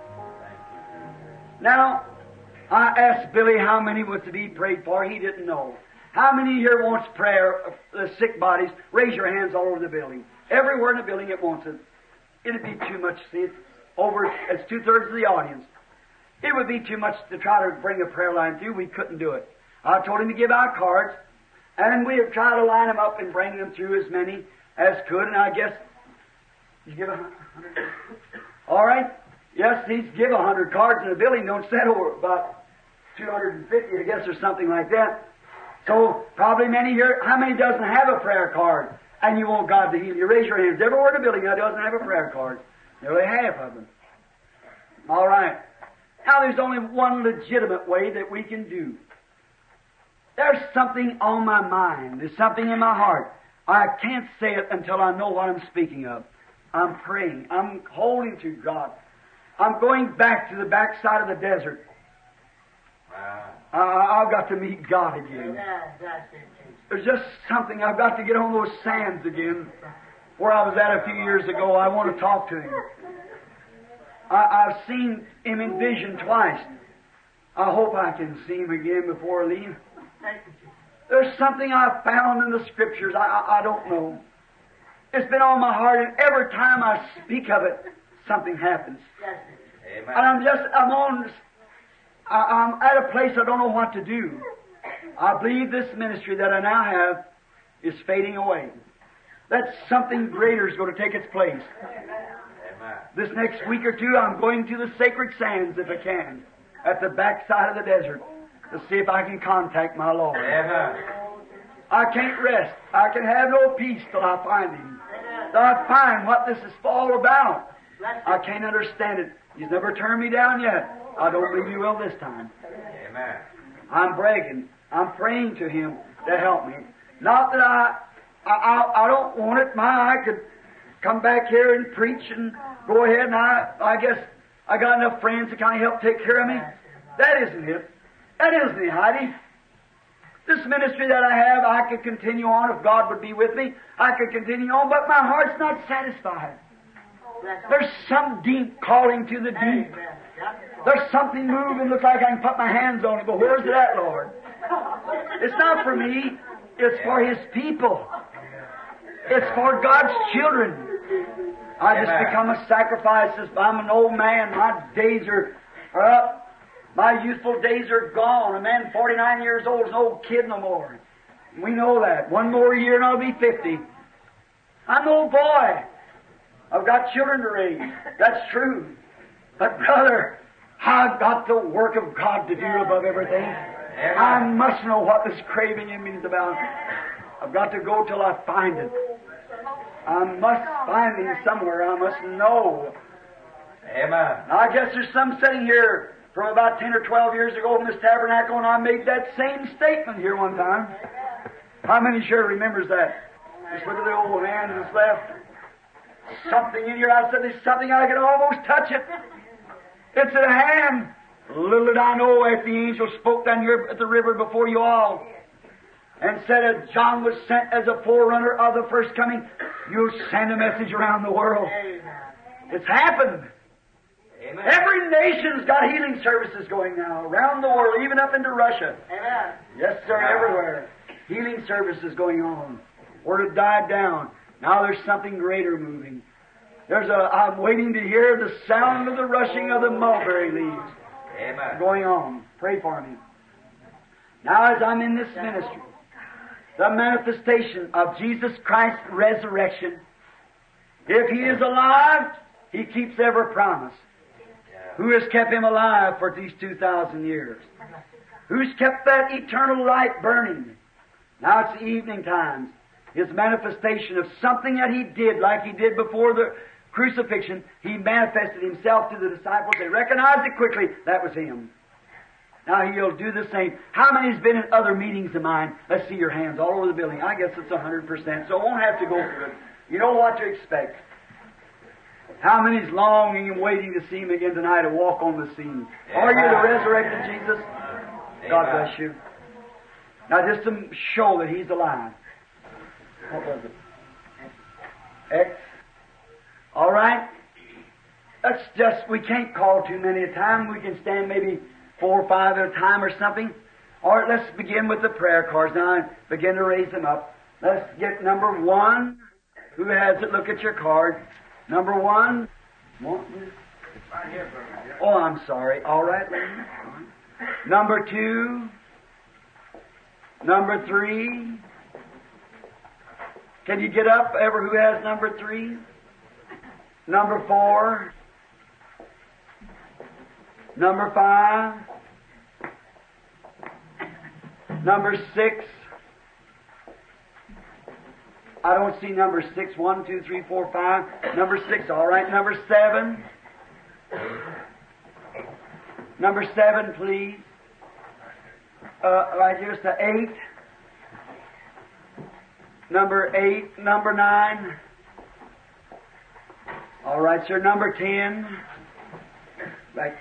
Now, I asked Billy how many was to be prayed for. He didn't know. How many here wants prayer of the sick bodies? Raise your hands all over the building. Everywhere in the building it wants it. It'd be too much to see it. Over, it's two-thirds of the audience. It would be too much to try to bring a prayer line through. We couldn't do it. I told him to give out cards, and we have tried to line them up and bring them through as many as could, and I guess, you give a hundred? All right. Yes, he's give a hundred cards in the building, don't settle about two hundred fifty, I guess, or something like that. So, probably many here, how many doesn't have a prayer card, and you want God to heal you? Raise your hands. Everywhere in the building that doesn't have a prayer card. Nearly half of them. All right. Now, there's only one legitimate way that we can do. There's something on my mind. There's something in my heart. I can't say it until I know what I'm speaking of. I'm praying. I'm holding to God. I'm going back to the backside of the desert. Wow. I, I've got to meet God again. There's just something. I've got to get on those sands again where I was at a few years ago. I want to talk to Him. I, I've seen Him in vision twice. I hope I can see Him again before I leave. There's something I've found in the Scriptures. I, I, I don't know. It's been on my heart, and every time I speak of it, something happens. Amen. And I'm just, I'm on, I, I'm at a place I don't know what to do. I believe this ministry that I now have is fading away. That something greater is going to take its place. Amen. This next week or two, I'm going to the sacred sands, if I can, at the backside of the desert, to see if I can contact my Lord. Amen. I can't rest. I can have no peace till I find Him. Till I find what this is all about. I can't understand it. He's never turned me down yet. I don't believe He will this time. Amen. I'm begging. I'm praying to Him to help me. Not that I, I, I, I don't want it. My, I could come back here and preach and go ahead, and I, I guess I got enough friends to kind of help take care of me. That isn't it. That isn't it, Heidi. This ministry that I have, I could continue on if God would be with me. I could continue on, but my heart's not satisfied. There's some deep calling to the deep. There's something moving, looks like I can put my hands on it, but where's it at, Lord? It's not for me. It's for His people. It's for God's children. I just become a sacrifice. I'm an old man. My days are, are up. My youthful days are gone. A man forty-nine years old is an old kid no more. We know that. One more year and I'll be fifty. I'm an old boy. I've got children to raise. That's true. But brother, I've got the work of God to do above everything. I must know what this craving in me is about. I've got to go till I find it. I must find Him somewhere. I must know. Amen. I guess there's some sitting here from about ten or twelve years ago in this tabernacle, and I made that same statement here one time. How many sure remembers that? Just look at the old man that's left. Something in here, I said, there's something I can almost touch it. It's at hand. Little did I know, after the angel spoke down here at the river before you all, and said that John was sent as a forerunner of the first coming, you'll send a message around the world. It's happened. Amen. Every nation's got healing services going now, around the world, even up into Russia. Amen. Yes, sir, everywhere. Healing services going on. Word had died down. Now there's something greater moving. There's a, I'm waiting to hear the sound of the rushing of the mulberry leaves. Amen. Going on. Pray for me. Now as I'm in this ministry, the manifestation of Jesus Christ's resurrection, if He is alive, He keeps every promise. Who has kept Him alive for these two thousand years? Who's kept that eternal light burning? Now it's the evening times. His manifestation of something that He did, like He did before the crucifixion, He manifested Himself to the disciples. They recognized it quickly. That was Him. Now He'll do the same. How many's been in other meetings of mine? Let's see your hands all over the building. I guess it's a hundred percent, so I won't have to go through it. You know what to expect. How many's longing and waiting to see Him again tonight to walk on the scene? Are you the resurrected Jesus? God bless you. Now just to show that He's alive. What was it? X. All right. That's just, we can't call too many at a time. We can stand maybe four or five at a time or something. All right, let's begin with the prayer cards now and begin to raise them up. Let's get number one. Who has it? Look at your card. Number one. One. Oh, I'm sorry. All right, lady. Number two. Number three. Can you get up, ever who has number three? Number four. Number five. Number six. I don't see number six. One, two, three, four, five. Number six. All right. Number seven. Number seven, please. Uh, right here's the eight. Number eight. Number nine. All right, sir. Number ten. Right.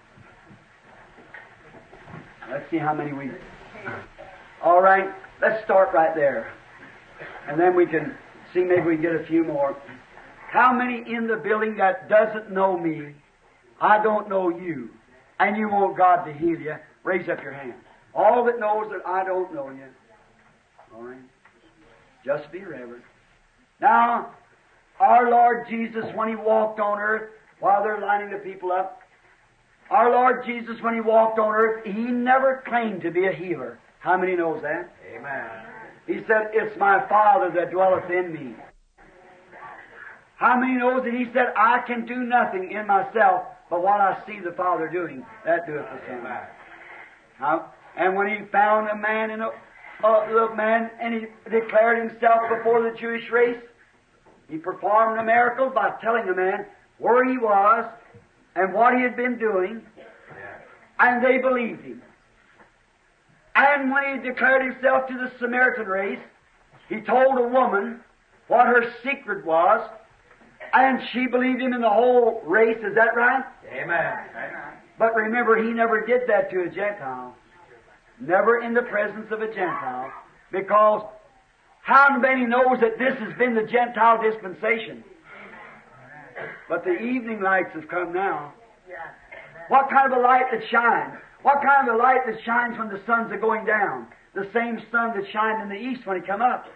Let's see how many we. All right. Let's start right there, and then we can see maybe we can get a few more. How many in the building that doesn't know me? I don't know you, and you want God to heal you? Raise up your hand. All that knows that I don't know you. All right. Just be reverent. Now, our Lord Jesus, when He walked on earth, while they're lining the people up, our Lord Jesus, when He walked on earth, He never claimed to be a healer. How many knows that? Amen. He said, "It's my Father that dwelleth in me." How many knows that He said, "I can do nothing in myself, but what I see the Father doing, that doeth the Son." Now, and when He found a man in a, a little man, and He declared Himself before the Jewish race, He performed a miracle by telling the man where he was and what he had been doing, and they believed Him. And when He declared Himself to the Samaritan race, He told a woman what her secret was, and she believed Him in the whole race. Is that right? Amen. But remember, He never did that to a Gentile. Never in the presence of a Gentile. Because how many knows that this has been the Gentile dispensation? But the evening lights have come now. What kind of a light that shines? What kind of a light that shines when the sun's are going down? The same sun that shined in the east when it come up.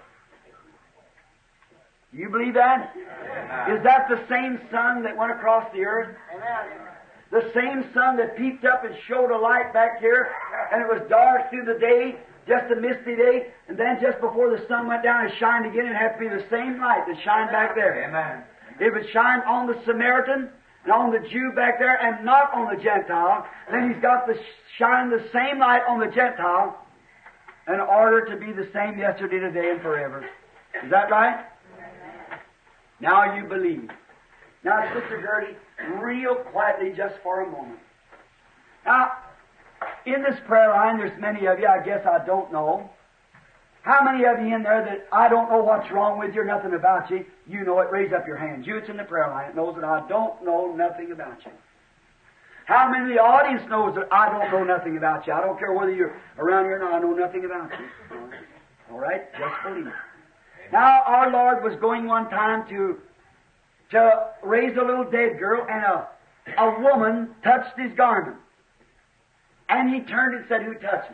You believe that? Amen. Is that the same sun that went across the earth? Amen. The same sun that peeped up and showed a light back here, and it was dark through the day, just a misty day, and then just before the sun went down, it shined again. It had to be the same light that shined back there. Amen. If it shined on the Samaritan and on the Jew back there, and not on the Gentile, then He's got to shine the same light on the Gentile in order to be the same yesterday, today, and forever. Is that right? Now you believe. Now, Sister Gertie, real quietly just for a moment. Now, in this prayer line, there's many of you, I guess I don't know. How many of you in there that I don't know what's wrong with you or nothing about you? You know it. Raise up your hands. You, it's in the prayer line. It knows that I don't know nothing about you. How many of the audience knows that I don't know nothing about you? I don't care whether you're around here or not. I know nothing about you. All right? Just believe. Now, our Lord was going one time to to raise a little dead girl, and a, a woman touched His garment. And He turned and said, "Who touched me?"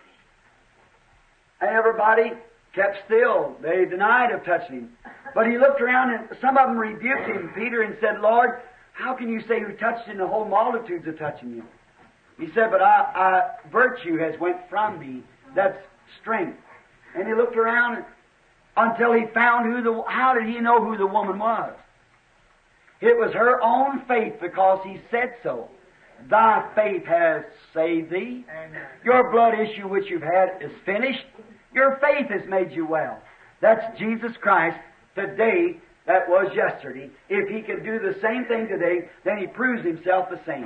And everybody kept still. They denied of touching Him. But He looked around, and some of them rebuked Him, Peter, and said, "Lord, how can you say who touched you, and the whole multitudes are touching you?" He said, "But I, I, virtue has went from me." That's strength. And He looked around until He found who the, how did He know who the woman was? It was her own faith, because He said so. "Thy faith has saved thee. Amen. Your blood issue which you've had is finished. Your faith has made you well." That's Jesus Christ today that was yesterday. If He can do the same thing today, then He proves Himself the same.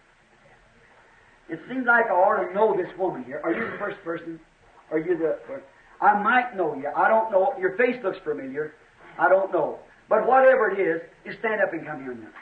It seems like I ought to know this woman here. Are you the first person? Are you the first? I might know you. I don't know. Your face looks familiar. I don't know. But whatever it is, you stand up and come here now.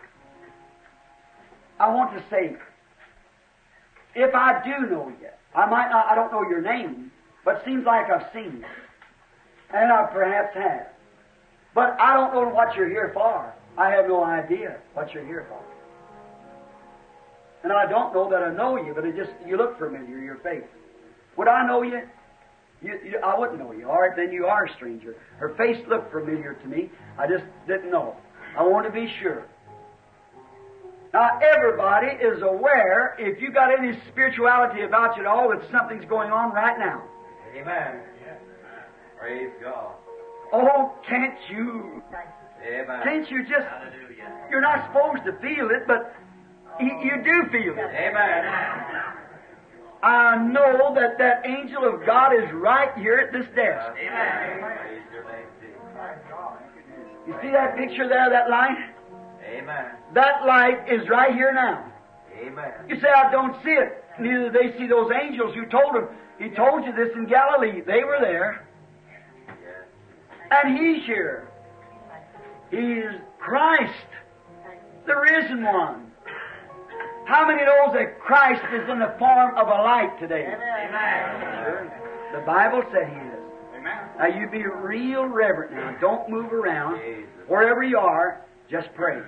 I want to say, if I do know you, I might not, I don't know your name, but it seems like I've seen you. And I perhaps have. But I don't know what you're here for. I have no idea what you're here for. And I don't know that I know you, but it just, you look familiar, your face. Would I know you? You, you? I wouldn't know you. All right, then you are a stranger. Her face looked familiar to me. I just didn't know. I want to be sure. Now, everybody is aware, if you got any spirituality about you at all, that something's going on right now. Amen. Praise God. Oh, can't you, Amen. can't you just, Hallelujah. you're not supposed to feel it, but you, you do feel it. Amen. I know that that angel of God is right here at this desk. Amen. Praise your name, Jesus. You see that picture there, that light? Amen. That light is right here now. Amen. You say, I don't see it. Neither do they see those angels who told him. He told you this in Galilee. They were there. Yes. And He's here. He's Christ, the risen one. How many knows that Christ is in the form of a light today? Amen. The Bible said He is. Amen. Now you be real reverent now. Don't move around. Jesus. Wherever you are, just pray.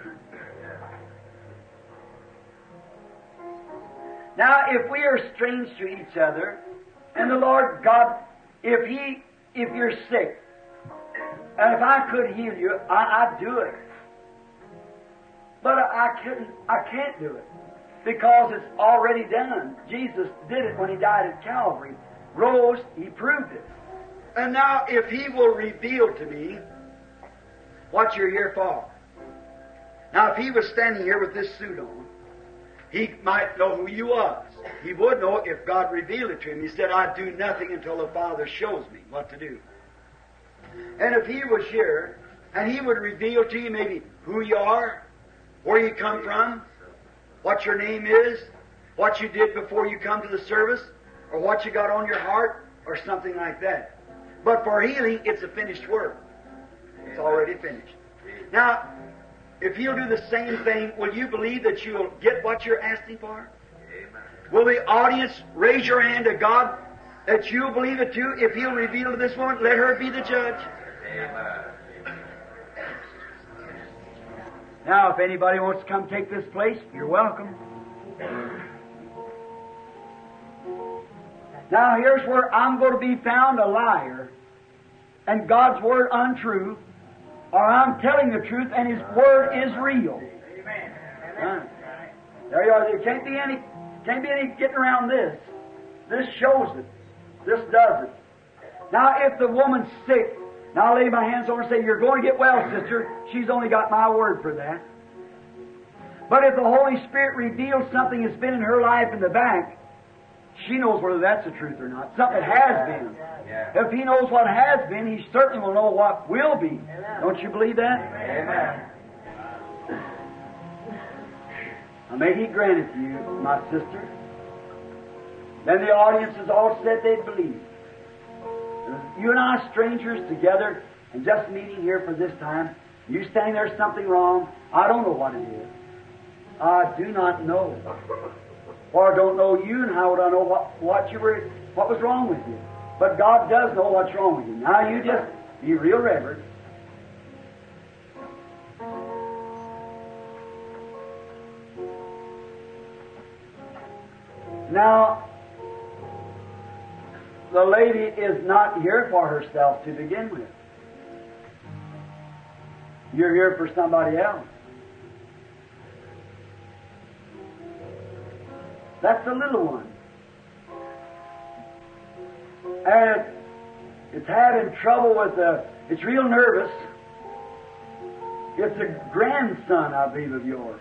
Now, if we are strange to each other, and the Lord God, if He, if you're sick, and if I could heal you, I, I'd do it. But I, I couldn't, I can't do it. Because it's already done. Jesus did it when He died at Calvary. Rose, He proved it. And now, if He will reveal to me what you're here for. Now, if He was standing here with this suit on, He might know who you was. He would know if God revealed it to Him. He said, I do nothing until the Father shows me what to do. And if He was here, and He would reveal to you maybe who you are, where you come from, what your name is, what you did before you come to the service, or what you got on your heart, or something like that. But for healing, it's a finished work. It's already finished. Now, if He'll do the same thing, will you believe that you'll get what you're asking for? Amen. Will the audience raise your hand to God that you'll believe it too? If He'll reveal to this woman, let her be the judge. Amen. Now, if anybody wants to come take this place, you're welcome. Now, here's where I'm going to be found a liar, and God's Word untrue, or I'm telling the truth, and His Word is real. Amen. Right. There you are. There can't be any, can't be any getting around this. This shows it. This does it. Now, if the woman's sick, now I'll lay my hands on her and say, you're going to get well, sister. She's only got my word for that. But if the Holy Spirit reveals something that's been in her life in the back, she knows whether that's the truth or not. Something has been. Yeah. If He knows what has been, He certainly will know what will be. Don't you believe that? Amen. Now may He grant it to you, my sister. Then the audience has all said they'd believe. You and I, strangers together, and just meeting here for this time, you saying there's something wrong, I don't know what it is. I do not know. Or I don't know you, and how would I know what, what you were, what was wrong with you? But God does know what's wrong with you. Now you just be real reverent. Now, the lady is not here for herself to begin with. You're here for somebody else. That's the little one. And it's having trouble with the, it's real nervous. It's a grandson, I believe, of yours.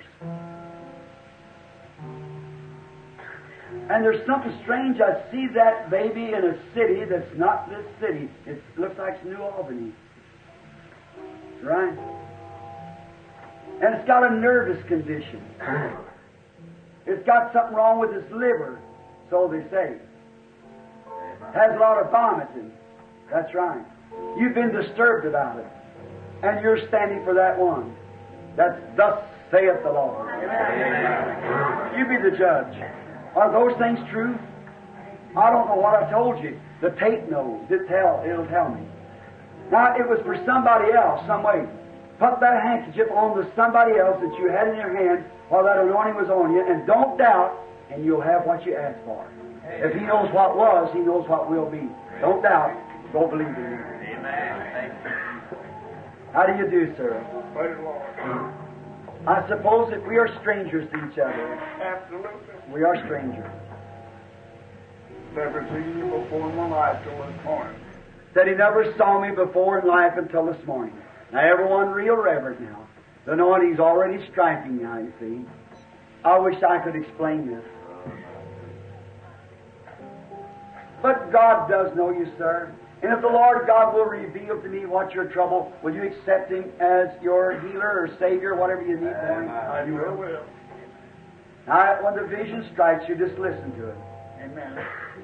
And there's something strange. I see that baby in a city that's not this city. It looks like it's New Albany. Right? And it's got a nervous condition. It's got something wrong with its liver, so they say. Has a lot of vomiting. That's right. You've been disturbed about it. And you're standing for that one. That's thus saith the Lord. Amen. You be the judge. Are those things true? I don't know what I told you. The tape knows. It tell, it'll tell me. Now, it was for somebody else, some way. Put that handkerchief on to somebody else that you had in your hand while that anointing was on you, and don't doubt, and you'll have what you asked for. If He knows what was, He knows what will be. Don't doubt. Go believe in Him. Amen. Thank you. How do you do, sir? I suppose that we are strangers to each other. Absolutely. We are strangers. Never seen you before in my life till this morning. Said he never saw me before in life until this morning. Now everyone real reverent now. The anointing's already striking now, you see. I wish I could explain this. But God does know you, sir. And if the Lord God will reveal to me what's your trouble, will you accept Him as your healer or Savior, whatever you need for Him? I You sure will. Now, when the vision strikes you, just listen to it. Amen.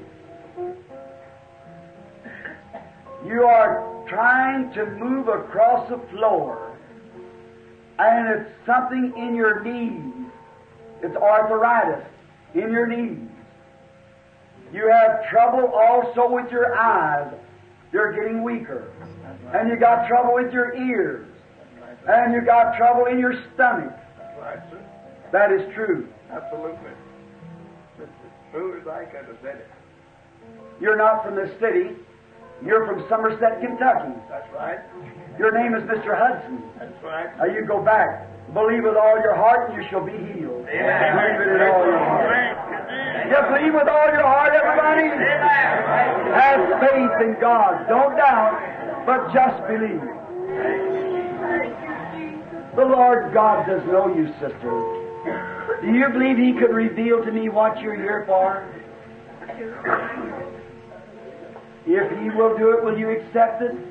You are trying to move across the floor, and it's something in your knees. It's arthritis in your knees. You have trouble also with your eyes. They're getting weaker. And you got trouble with your ears. And you got trouble in your stomach. That's right, sir. That is true. Absolutely. It's as true as I could have said it. You're not from the city. You're from Somerset, Kentucky. That's right. Your name is Mister Hudson. That's right. Now you go back. Believe with all your heart and you shall be healed. Amen. Believe it with all your heart. Just believe with all your heart, everybody. Have faith in God. Don't doubt, but just believe. The Lord God does know you, sister. Do you believe He could reveal to me what you're here for? If He will do it, will you accept it?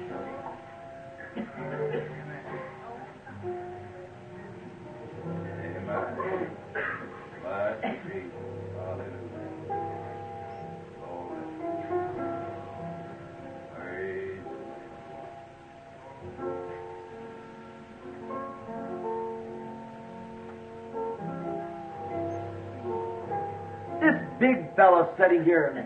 This big fellow sitting here.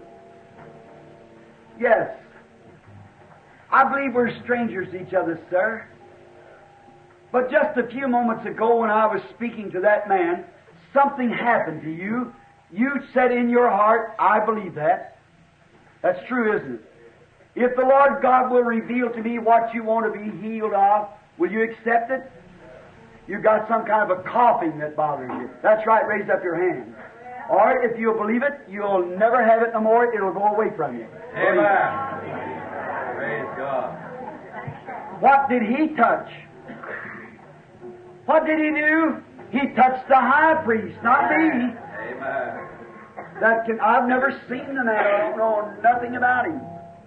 Yes. I believe we're strangers to each other, sir. But just a few moments ago when I was speaking to that man, something happened to you. You said in your heart, I believe that. That's true, isn't it? If the Lord God will reveal to me what you want to be healed of, will you accept it? You got some kind of a coughing that bothers you. That's right, raise up your hand. Or if you'll believe it, you'll never have it no more. It'll go away from you. Amen. Praise God. What did he touch? What did he do? He touched the high priest, not me. Amen. That can I've never seen the man. I don't know nothing about him.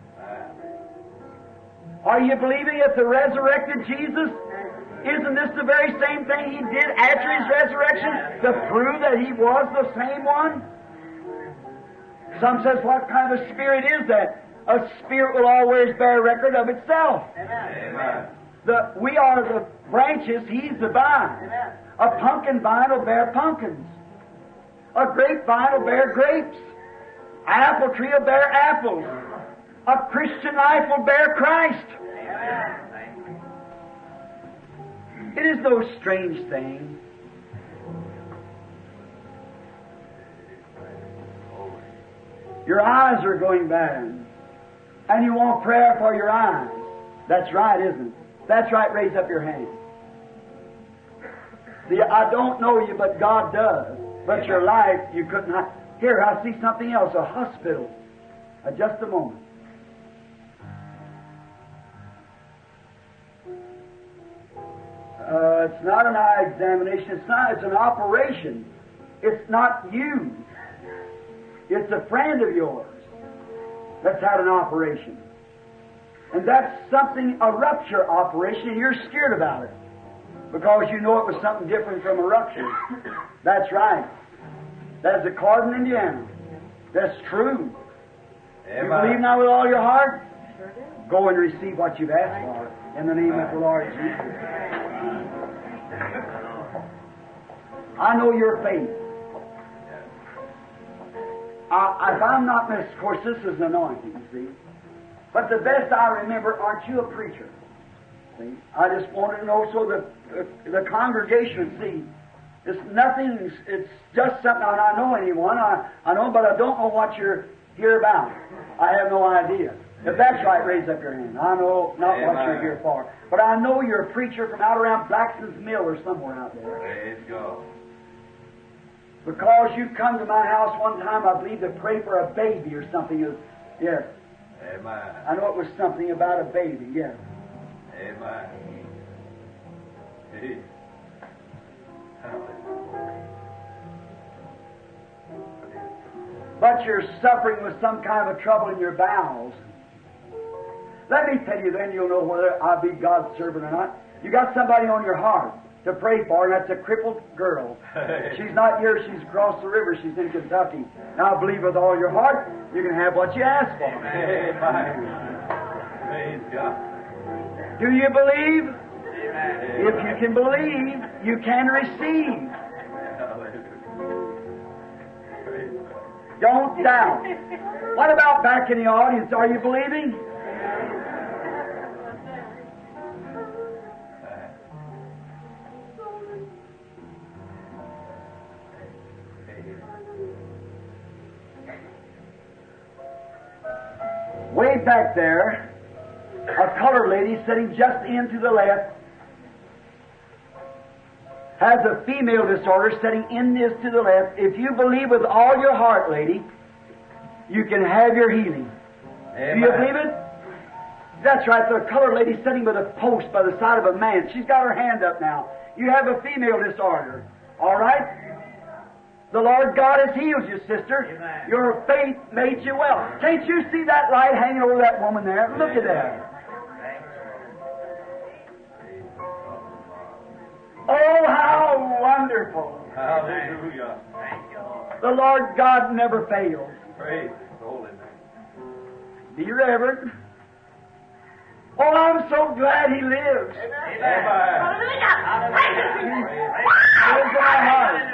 Are you believing that the resurrected Jesus? Isn't this the very same thing He did after His resurrection to prove that He was the same one? Some says, what kind of spirit is that? A spirit will always bear record of itself. Amen. The, we are the branches, He's the vine. A pumpkin vine will bear pumpkins. A grapevine will bear grapes. An apple tree will bear apples. A Christian life will bear Christ. It is no strange thing. Your eyes are going bad, and you want prayer for your eyes. That's right, isn't it? That's right, raise up your hand. See, I don't know you, but God does. But your life, you could not. Here, I see something else, a hospital. Uh, just a moment. Uh, it's not an eye examination. It's not. It's an operation. It's not you. It's a friend of yours that's had an operation. And that's something, a rupture operation, and you're scared about it. Because you know it was something different from a rupture. That's right. That's at Cardin, Indiana. That's true. Amen. You believe now with all your heart? Go and receive what you've asked for in the name of the Lord Jesus. I know your faith. I, if I'm not mis, of course, this is an anointing, you see. But the best I remember, aren't you a preacher? See? I just wanted to know so that the, the congregation would see. It's nothing, it's just something, and I know anyone, I, I know, but I don't know what you're here about. I have no idea. If that's right, raise up your hand. I know not what Amen. you're here for, but I know you're a preacher from out around Blackson's Mill or somewhere out there. Praise God. Because you come to my house one time, I believe, to pray for a baby or something. Yes. Amen. I know it was something about a baby, yes. Amen. Hey. But you're suffering with some kind of a trouble in your bowels. Let me tell you, then you'll know whether I be God's servant or not. You got somebody on your heart to pray for, and that's a crippled girl. She's not here, she's across the river, she's in Kentucky. Now believe with all your heart, you can have what you ask for. Amen. Praise God. Do you believe? Amen. If you can believe, you can receive. Hallelujah. Praise God. Don't doubt. What about back in the audience? Are you believing? Way back there, a colored lady sitting just in to the left has a female disorder sitting in this to the left. If you believe with all your heart, lady, you can have your healing. Amen. Do you believe it? That's right. The colored lady sitting with a post by the side of a man. She's got her hand up now. You have a female disorder. All right? The Lord God has healed you, sister. Amen. Your faith made you well. Can't you see that light hanging over that woman there? Look at that. Oh, how wonderful. Hallelujah. Thank you, Lord. The Lord God never fails. Praise His holy name. Be reverent. Oh, I'm so glad He lives. Amen. He lives in our heart.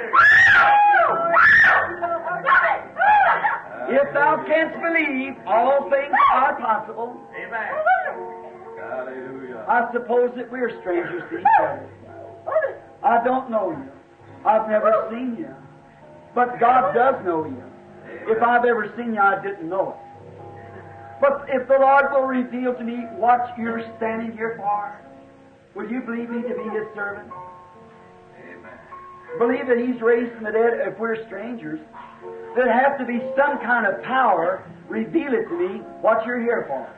If thou canst believe, all things are possible. Amen. Hallelujah. I suppose that we're strangers to each other. I don't know you. I've never seen you. But God does know you. If I've ever seen you, I didn't know it. But if the Lord will reveal to me what you're standing here for, will you believe me to be His servant? Amen. Believe that He's raised from the dead if we're strangers. There'd have to be some kind of power. Reveal it to me what you're here for.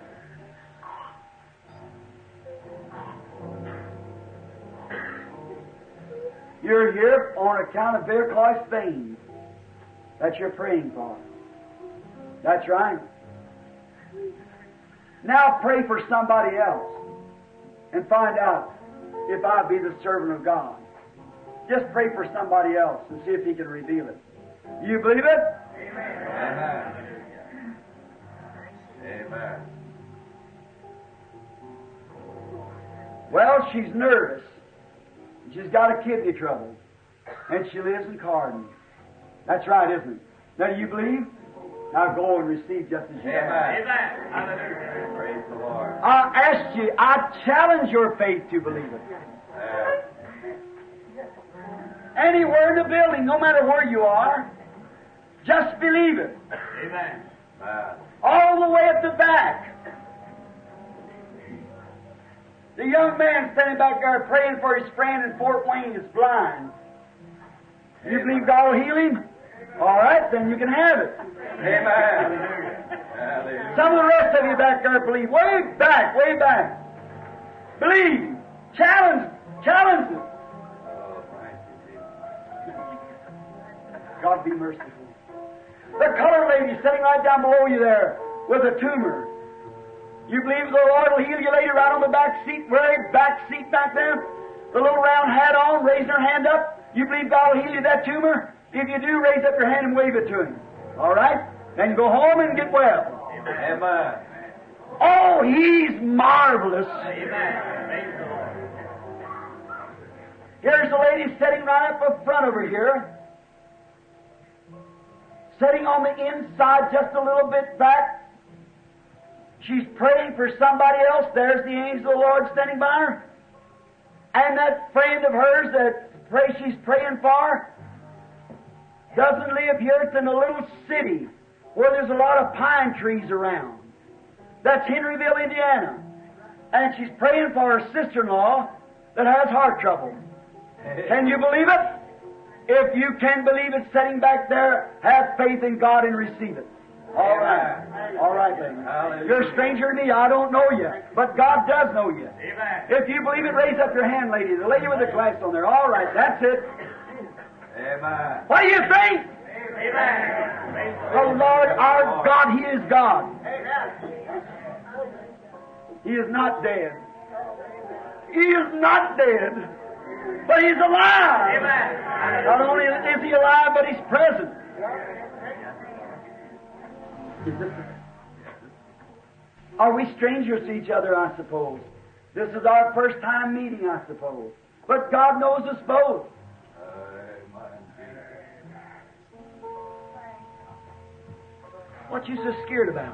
You're here on account of varicose veins that you're praying for. That's right. Now pray for somebody else and find out if I be the servant of God. Just pray for somebody else and see if He can reveal it. You believe it? Amen. Amen. Well, she's nervous. She's got a kidney trouble. And she lives in Carden. That's right, isn't it? Now, do you believe? Now go and receive just as you have. Amen. Hallelujah. Praise the Lord. I ask you, I challenge your faith to believe it. Amen. Anywhere in the building, no matter where you are, just believe it. Amen. Amen. All the way at the back. The young man standing back there praying for his friend in Fort Wayne is blind. You believe God will heal him? All right, then you can have it. Amen. Hallelujah. Hallelujah. Some of the rest of you back there believe. Way back, way back. Believe. Challenge. Challenge it. Oh, thank you, Jesus. God be merciful. The colored lady sitting right down below you there with a tumor. You believe the Lord will heal you later right on the back seat, very back seat back there? The little round hat on, raising her hand up. You believe God will heal you that tumor? If you do, raise up your hand and wave it to Him. All right? Then go home and get well. Amen. Oh, He's marvelous. Amen. Here's the lady sitting right up in front over here. Sitting on the inside just a little bit back. She's praying for somebody else. There's the angel of the Lord standing by her. And that friend of hers that pray she's praying for doesn't live here. It's in a little city where there's a lot of pine trees around. That's Henryville, Indiana. And she's praying for her sister-in-law that has heart trouble. Can you believe it? If you can believe it, sitting back there, have faith in God and receive it. All right. All right, baby. You're a stranger to me. I don't know you. But God does know you. Amen. If you believe it, raise up your hand, lady. The lady with the glass on there. All right, that's it. Amen. What do you think? Amen. The Lord our God, He is God. He is not dead. He is not dead. But He's alive. Amen. Not only is He alive, but He's present. Are we strangers to each other, I suppose? This is our first time meeting, I suppose. But God knows us both. What you so scared about?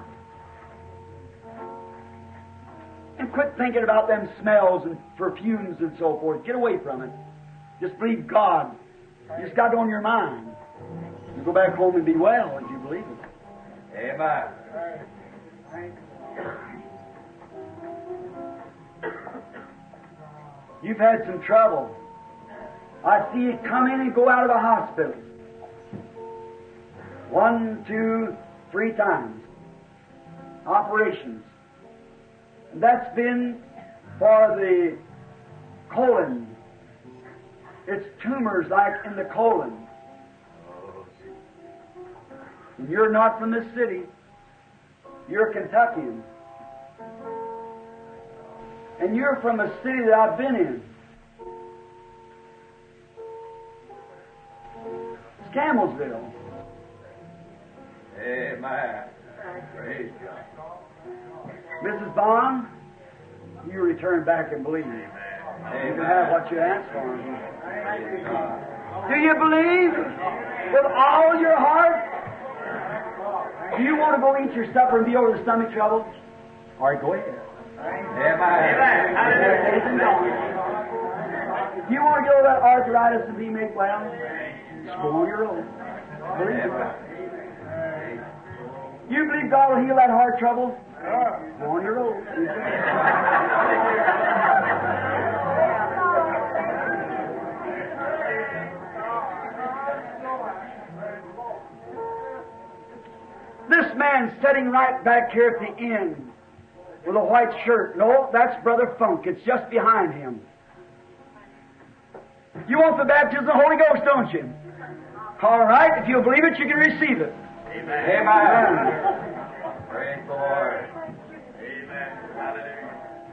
And quit thinking about them smells and perfumes and so forth. Get away from it. Just believe God. You just got it on your mind. You go back home and be well if you believe it. Amen. You've had some trouble. I see you come in and go out of the hospital. One, two, three times. Operations. And that's been for the colon. It's tumors like in the colon. And you're not from this city. You're a Kentuckian. And you're from a city that I've been in. It's Campbellsville. Amen. Praise God. Missus Bond, you return back and believe. You can have what you asked for. Do you believe with all your heart? Do you want to go eat your supper and be over the stomach trouble? All right, go ahead. Amen. Do you want to get over that arthritis and be made well? Just go on your own. Believe it. You believe God will heal that heart trouble? Go on your own. This man sitting right back here at the end with a white shirt. No, that's Brother Funk. It's just behind him. You want the baptism of the Holy Ghost, don't you? All right. If you'll believe it, you can receive it. Amen. Amen. Praise the Lord. Amen. Hallelujah.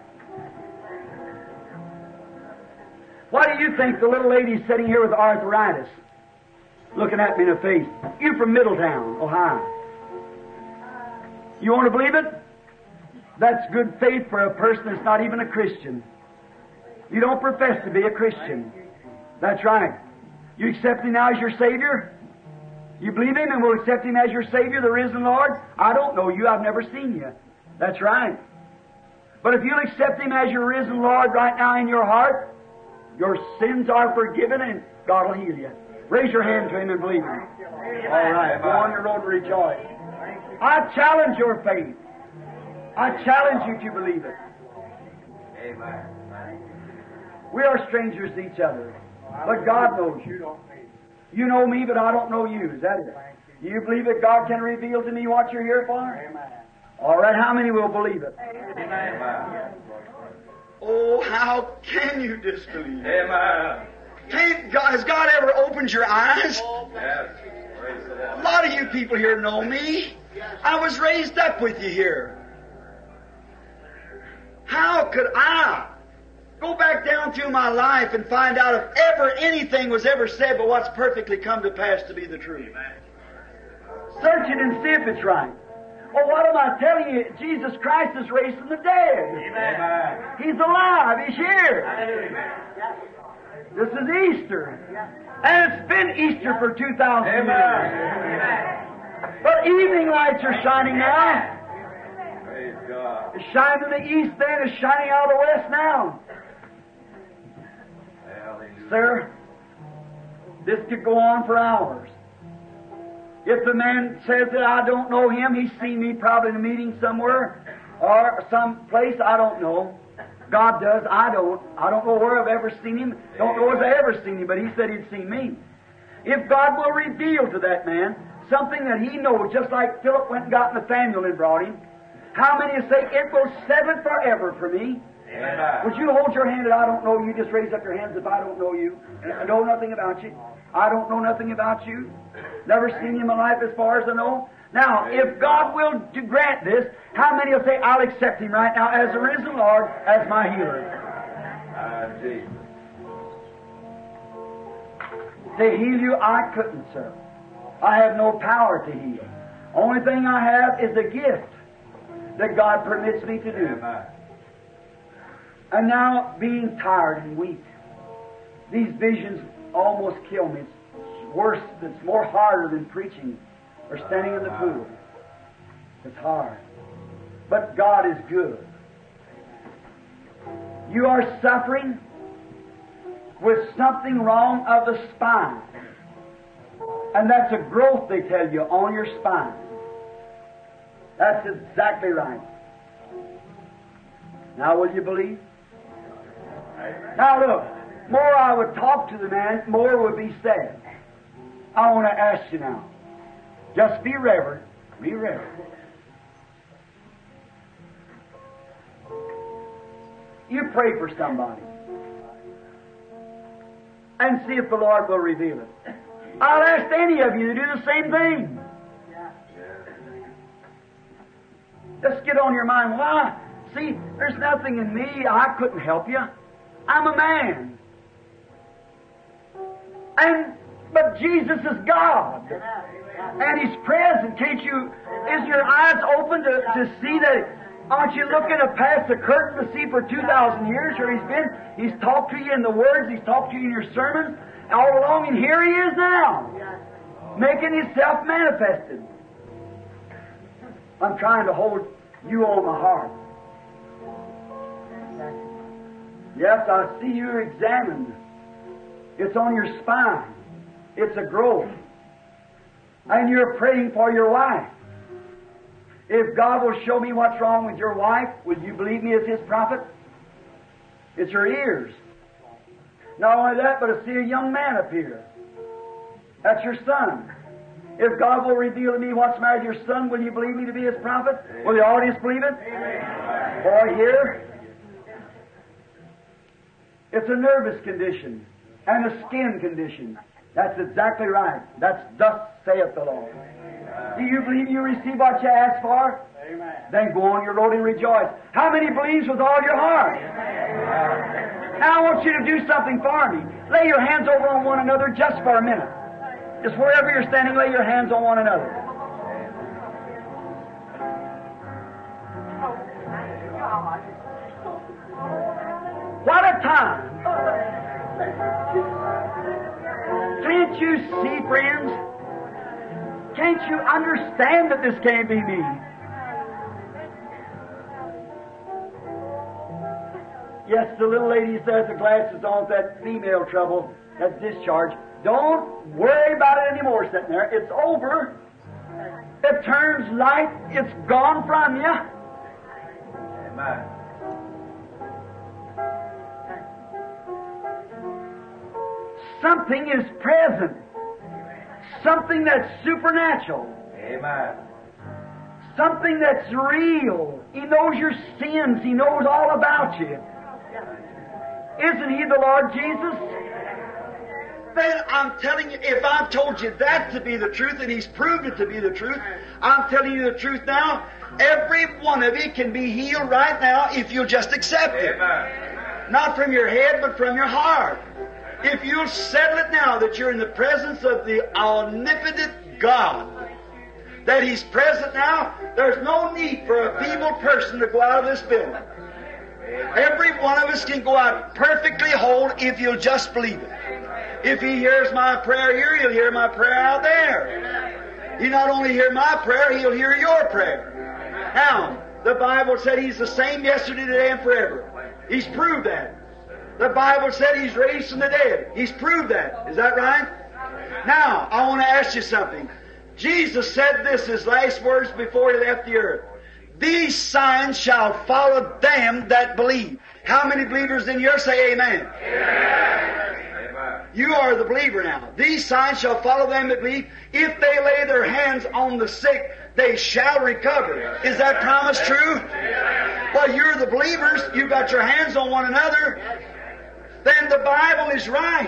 Why do you think the little lady's sitting here with arthritis, looking at me in the face? You're from Middletown, Ohio. You want to believe it? That's good faith for a person that's not even a Christian. You don't profess to be a Christian. That's right. You accept Him now as your Savior? You believe Him and will accept Him as your Savior, the risen Lord? I don't know you. I've never seen you. That's right. But if you'll accept Him as your risen Lord right now in your heart, your sins are forgiven and God will heal you. Raise your hand to Him and believe Him. All right. Go on your road to rejoice. I challenge your faith. I challenge you to believe it. Amen. We are strangers to each other, but God knows you. You know me, but I don't know you. Is that it? You believe that God can reveal to me what you're here for? Amen. All right, how many will believe it? Amen. Oh, how can you disbelieve? Amen. Can't God, has God ever opened your eyes? Yes. Praise the A Lord. lot of you people here know me. I was raised up with you here. How could I go back down through my life and find out if ever anything was ever said but what's perfectly come to pass to be the truth? Search it and see if it's right. Well, what am I telling you? Jesus Christ is raised from the dead. Amen. He's alive. He's here. Hallelujah. This is Easter. And it's been Easter for two thousand years. Amen. But evening lights are shining now. Praise God. It's shining in the east then, it's shining out of the west now. Hallelujah. Sir, this could go on for hours. If the man says that I don't know him, he's seen me probably in a meeting somewhere, or some place I don't know. God does, I don't. I don't know where I've ever seen Him. Don't know if I've ever seen Him, but He said He'd seen me. If God will reveal to that man something that he knows, just like Philip went and got Nathaniel and brought him, how many will say, it will settle it forever for me? Amen. Would you hold your hand that I don't know you? Just raise up your hands if I don't know you. And I know nothing about you. I don't know nothing about you. Never seen you in my life as far as I know. Now, if God will to grant this, how many will say, I'll accept Him right now as the risen Lord, as my healer? Ah, Jesus. To heal you, I couldn't, sir. I have no power to heal. Only thing I have is a gift that God permits me to do. Amen. And now, being tired and weak, these visions almost kill me. It's worse, it's more harder than preaching or standing in the pool. It's hard. But God is good. You are suffering with something wrong of the spine. And that's a growth, they tell you, on your spine. That's exactly right. Now, will you believe? Now, look, more I would talk to the man, more would be said. I want to ask you now. Just be reverent. Be reverent. You pray for somebody and see if the Lord will reveal it. I'll ask any of you to do the same thing. Just get on your mind, why? See, there's nothing in me. I couldn't help you. I'm a man. And but Jesus is God. And He's present. Can't you, is your eyes open to, to see that? Aren't you looking to past the curtain to see for two thousand years where He's been? He's talked to you in the words, He's talked to you in your sermons, all along, and here He is now, making Himself manifested. I'm trying to hold you on my heart. Yes, I see you're examined. It's on your spine. It's a growth. And you're praying for your wife. If God will show me what's wrong with your wife, will you believe me as His prophet? It's her ears. Not only that, but I see a young man up here. That's your son. If God will reveal to me what's the matter with your son, will you believe me to be His prophet? Will the audience believe it? Amen. Or here? It's a nervous condition and a skin condition. That's exactly right. That's thus saith the Lord. Do you believe you receive what you ask for? Amen. Then go on your road and rejoice. How many believes with all your heart? Amen. Now I want you to do something for me. Lay your hands over on one another just for a minute. Just wherever you're standing, lay your hands on one another. What a time! Can't you see, friends? Can't you understand that this can't be me? Yes, the little lady says the glasses on, that female trouble, that discharge. Don't worry about it anymore sitting there. It's over. It turns light. It's gone from you. Amen. Something is present. Something that's supernatural. Amen. Something that's real. He knows your sins. He knows all about you. Isn't He the Lord Jesus? Then I'm telling you, if I've told you that to be the truth, and He's proved it to be the truth, I'm telling you the truth now. Every one of you can be healed right now if you'll just accept it. Amen. Not from your head, but from your heart. If you'll settle it now that you're in the presence of the omnipotent God, that He's present now, there's no need for a feeble person to go out of this building. Every one of us can go out perfectly whole if you'll just believe it. If He hears my prayer here, He'll hear my prayer out there. He not only hear my prayer, He'll hear your prayer. Now, the Bible said He's the same yesterday, today, and forever. He's proved that. The Bible said He's raised from the dead. He's proved that. Is that right? Now, I want to ask you something. Jesus said this, His last words before He left the earth. these signs shall follow them that believe. How many believers in here say amen? Amen. You are the believer now. These signs shall follow them that believe. If they lay their hands on the sick, they shall recover. Is that promise true? Well, you're the believers. You've got your hands on one another. Then the Bible is right.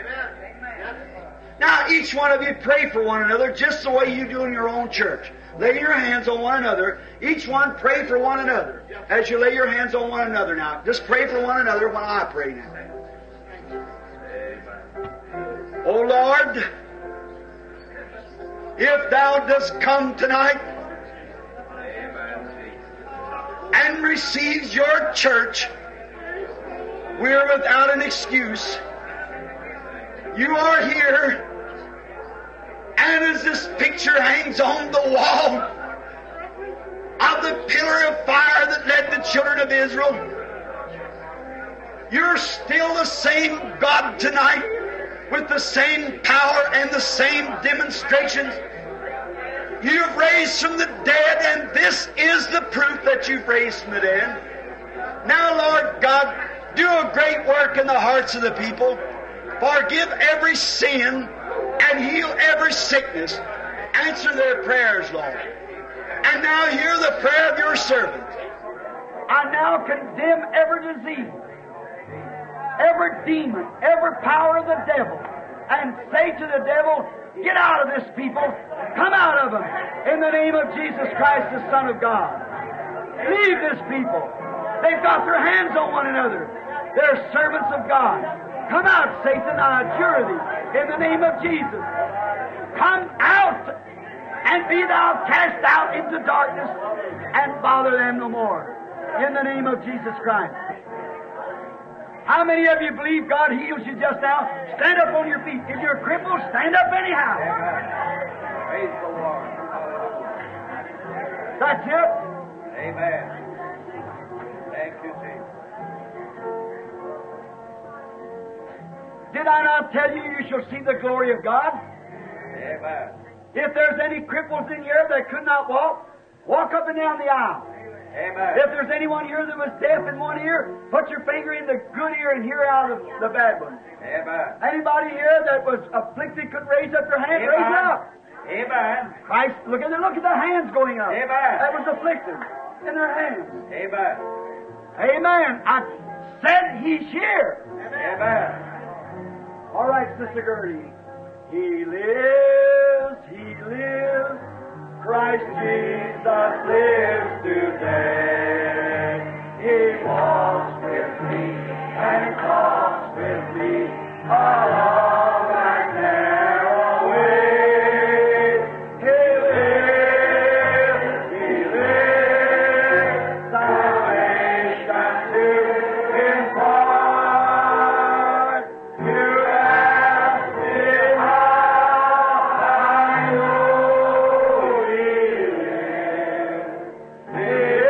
Now, each one of you pray for one another just the way you do in your own church. Lay your hands on one another. Each one pray for one another. As you lay your hands on one another now, just pray for one another when I pray now. Oh Lord, if Thou dost come tonight and receives your church, we're without an excuse. You are here. And as this picture hangs on the wall of the pillar of fire that led the children of Israel, you're still the same God tonight with the same power and the same demonstrations. You've raised from the dead, and this is the proof that you've raised from the dead. Now, Lord God, do a great work in the hearts of the people. Forgive every sin and heal every sickness. Answer their prayers, Lord. And now hear the prayer of your servant. I now condemn every disease, every demon, every power of the devil, and say to the devil, get out of this people. Come out of them. In the name of Jesus Christ, the Son of God. Leave this people. They've got their hands on one another. They're servants of God. Come out, Satan, I adjure thee, in the name of Jesus. Come out, and be thou cast out into darkness, and bother them no more. In the name of Jesus Christ. How many of you believe God heals you just now? Stand up on your feet. If you're crippled, stand up anyhow. Praise the Lord. That's it. Amen. Thank you, Jesus. Did I not tell you you shall see the glory of God? Amen. If there's any cripples in here that could not walk, walk up and down the aisle. Amen. If there's anyone here that was deaf in one ear, put your finger in the good ear and hear out of the bad one. Amen. Anybody here that was afflicted could raise up their hand, Amen. raise it up. Amen. Christ, look at the, look at the hands going up. Amen. That was afflicted in their hands. Amen. Amen. I said He's here. Amen. All right, Sister Gertie. He lives, He lives. Christ Jesus lives today. He walks with me and talks with me along that narrow way. He lives, He lives. Salvation to impart. You ask me how I know He lives. He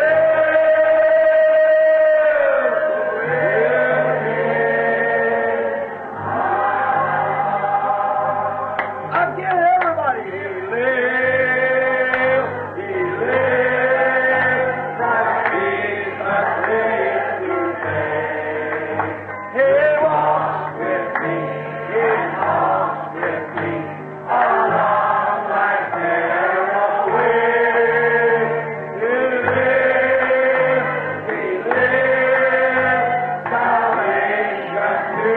Again, everybody. He lives, He lives. Christ Jesus lives today. He walks with me, He talks with me along that narrow way. He lives, He lives. Salvation to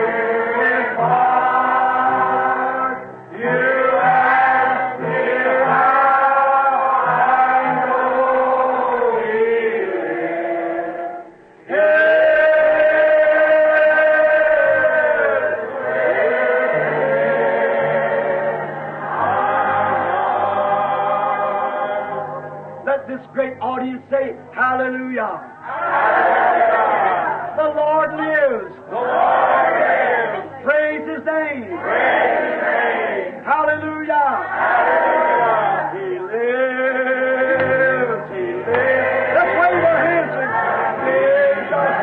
impart. You ask me how I know He lives. Let this great audience say, Hallelujah. The Lord lives. The Lord lives. Praise His name. Praise His name. Hallelujah. Hallelujah. He lives. He lives. Let's wave our hands and Jesus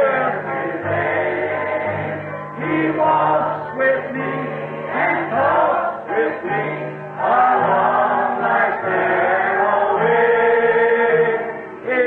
lives. He walks with me. He talks with me along that narrow way. He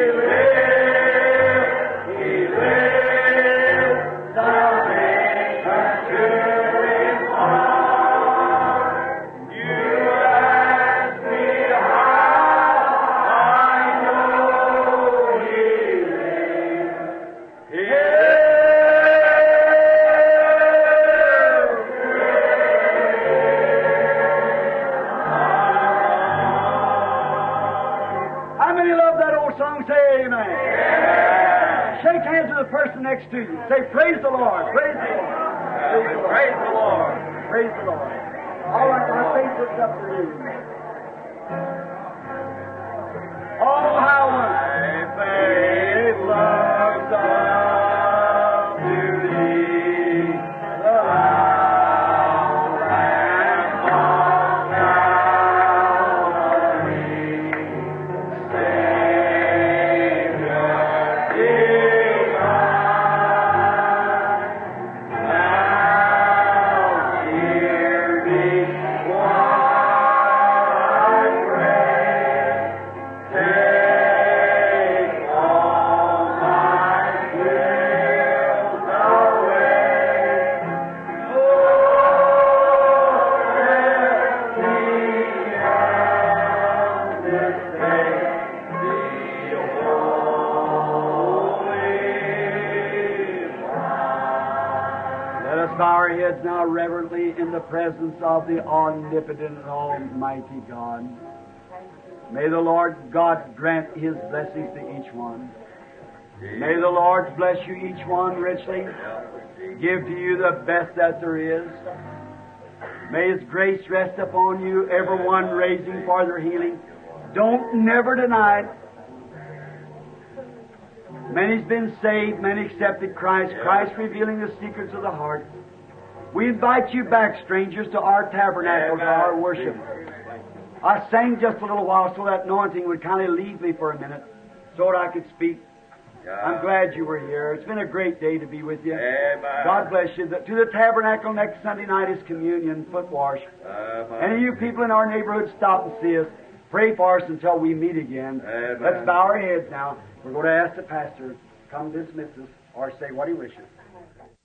whole song, say amen. Amen. Shake hands with the person next to you. Say, praise the Lord. Praise the Lord. Praise the Lord. Praise the Lord. All right, my faith looks up to you. Oh, how my faith looks up to thee, the Lamb of Calvary, Savior divine. Now hear me while I pray. Take all my guilt away. Lord, let me on this day be holy. Let us bow our heads now reverently in the presence of the omnipotent and almighty God. May the Lord God grant His blessings to each one. May the Lord bless you each one richly. Give to you the best that there is. May His grace rest upon you, everyone raising for their healing. Don't never deny it. Many's been saved, many accepted Christ, Christ revealing the secrets of the heart. We invite you back, strangers, to our tabernacle, to our worship. I sang just a little while so that anointing would kind of leave me for a minute so that I could speak. I'm glad you were here. It's been a great day to be with you. Amen. God bless you. The- To the tabernacle next Sunday night is communion, foot wash. Any of you people in our neighborhood, stop and see us. Pray for us until we meet again. Amen. Let's bow our heads now. We're going to ask the pastor to come dismiss us or say what he wishes.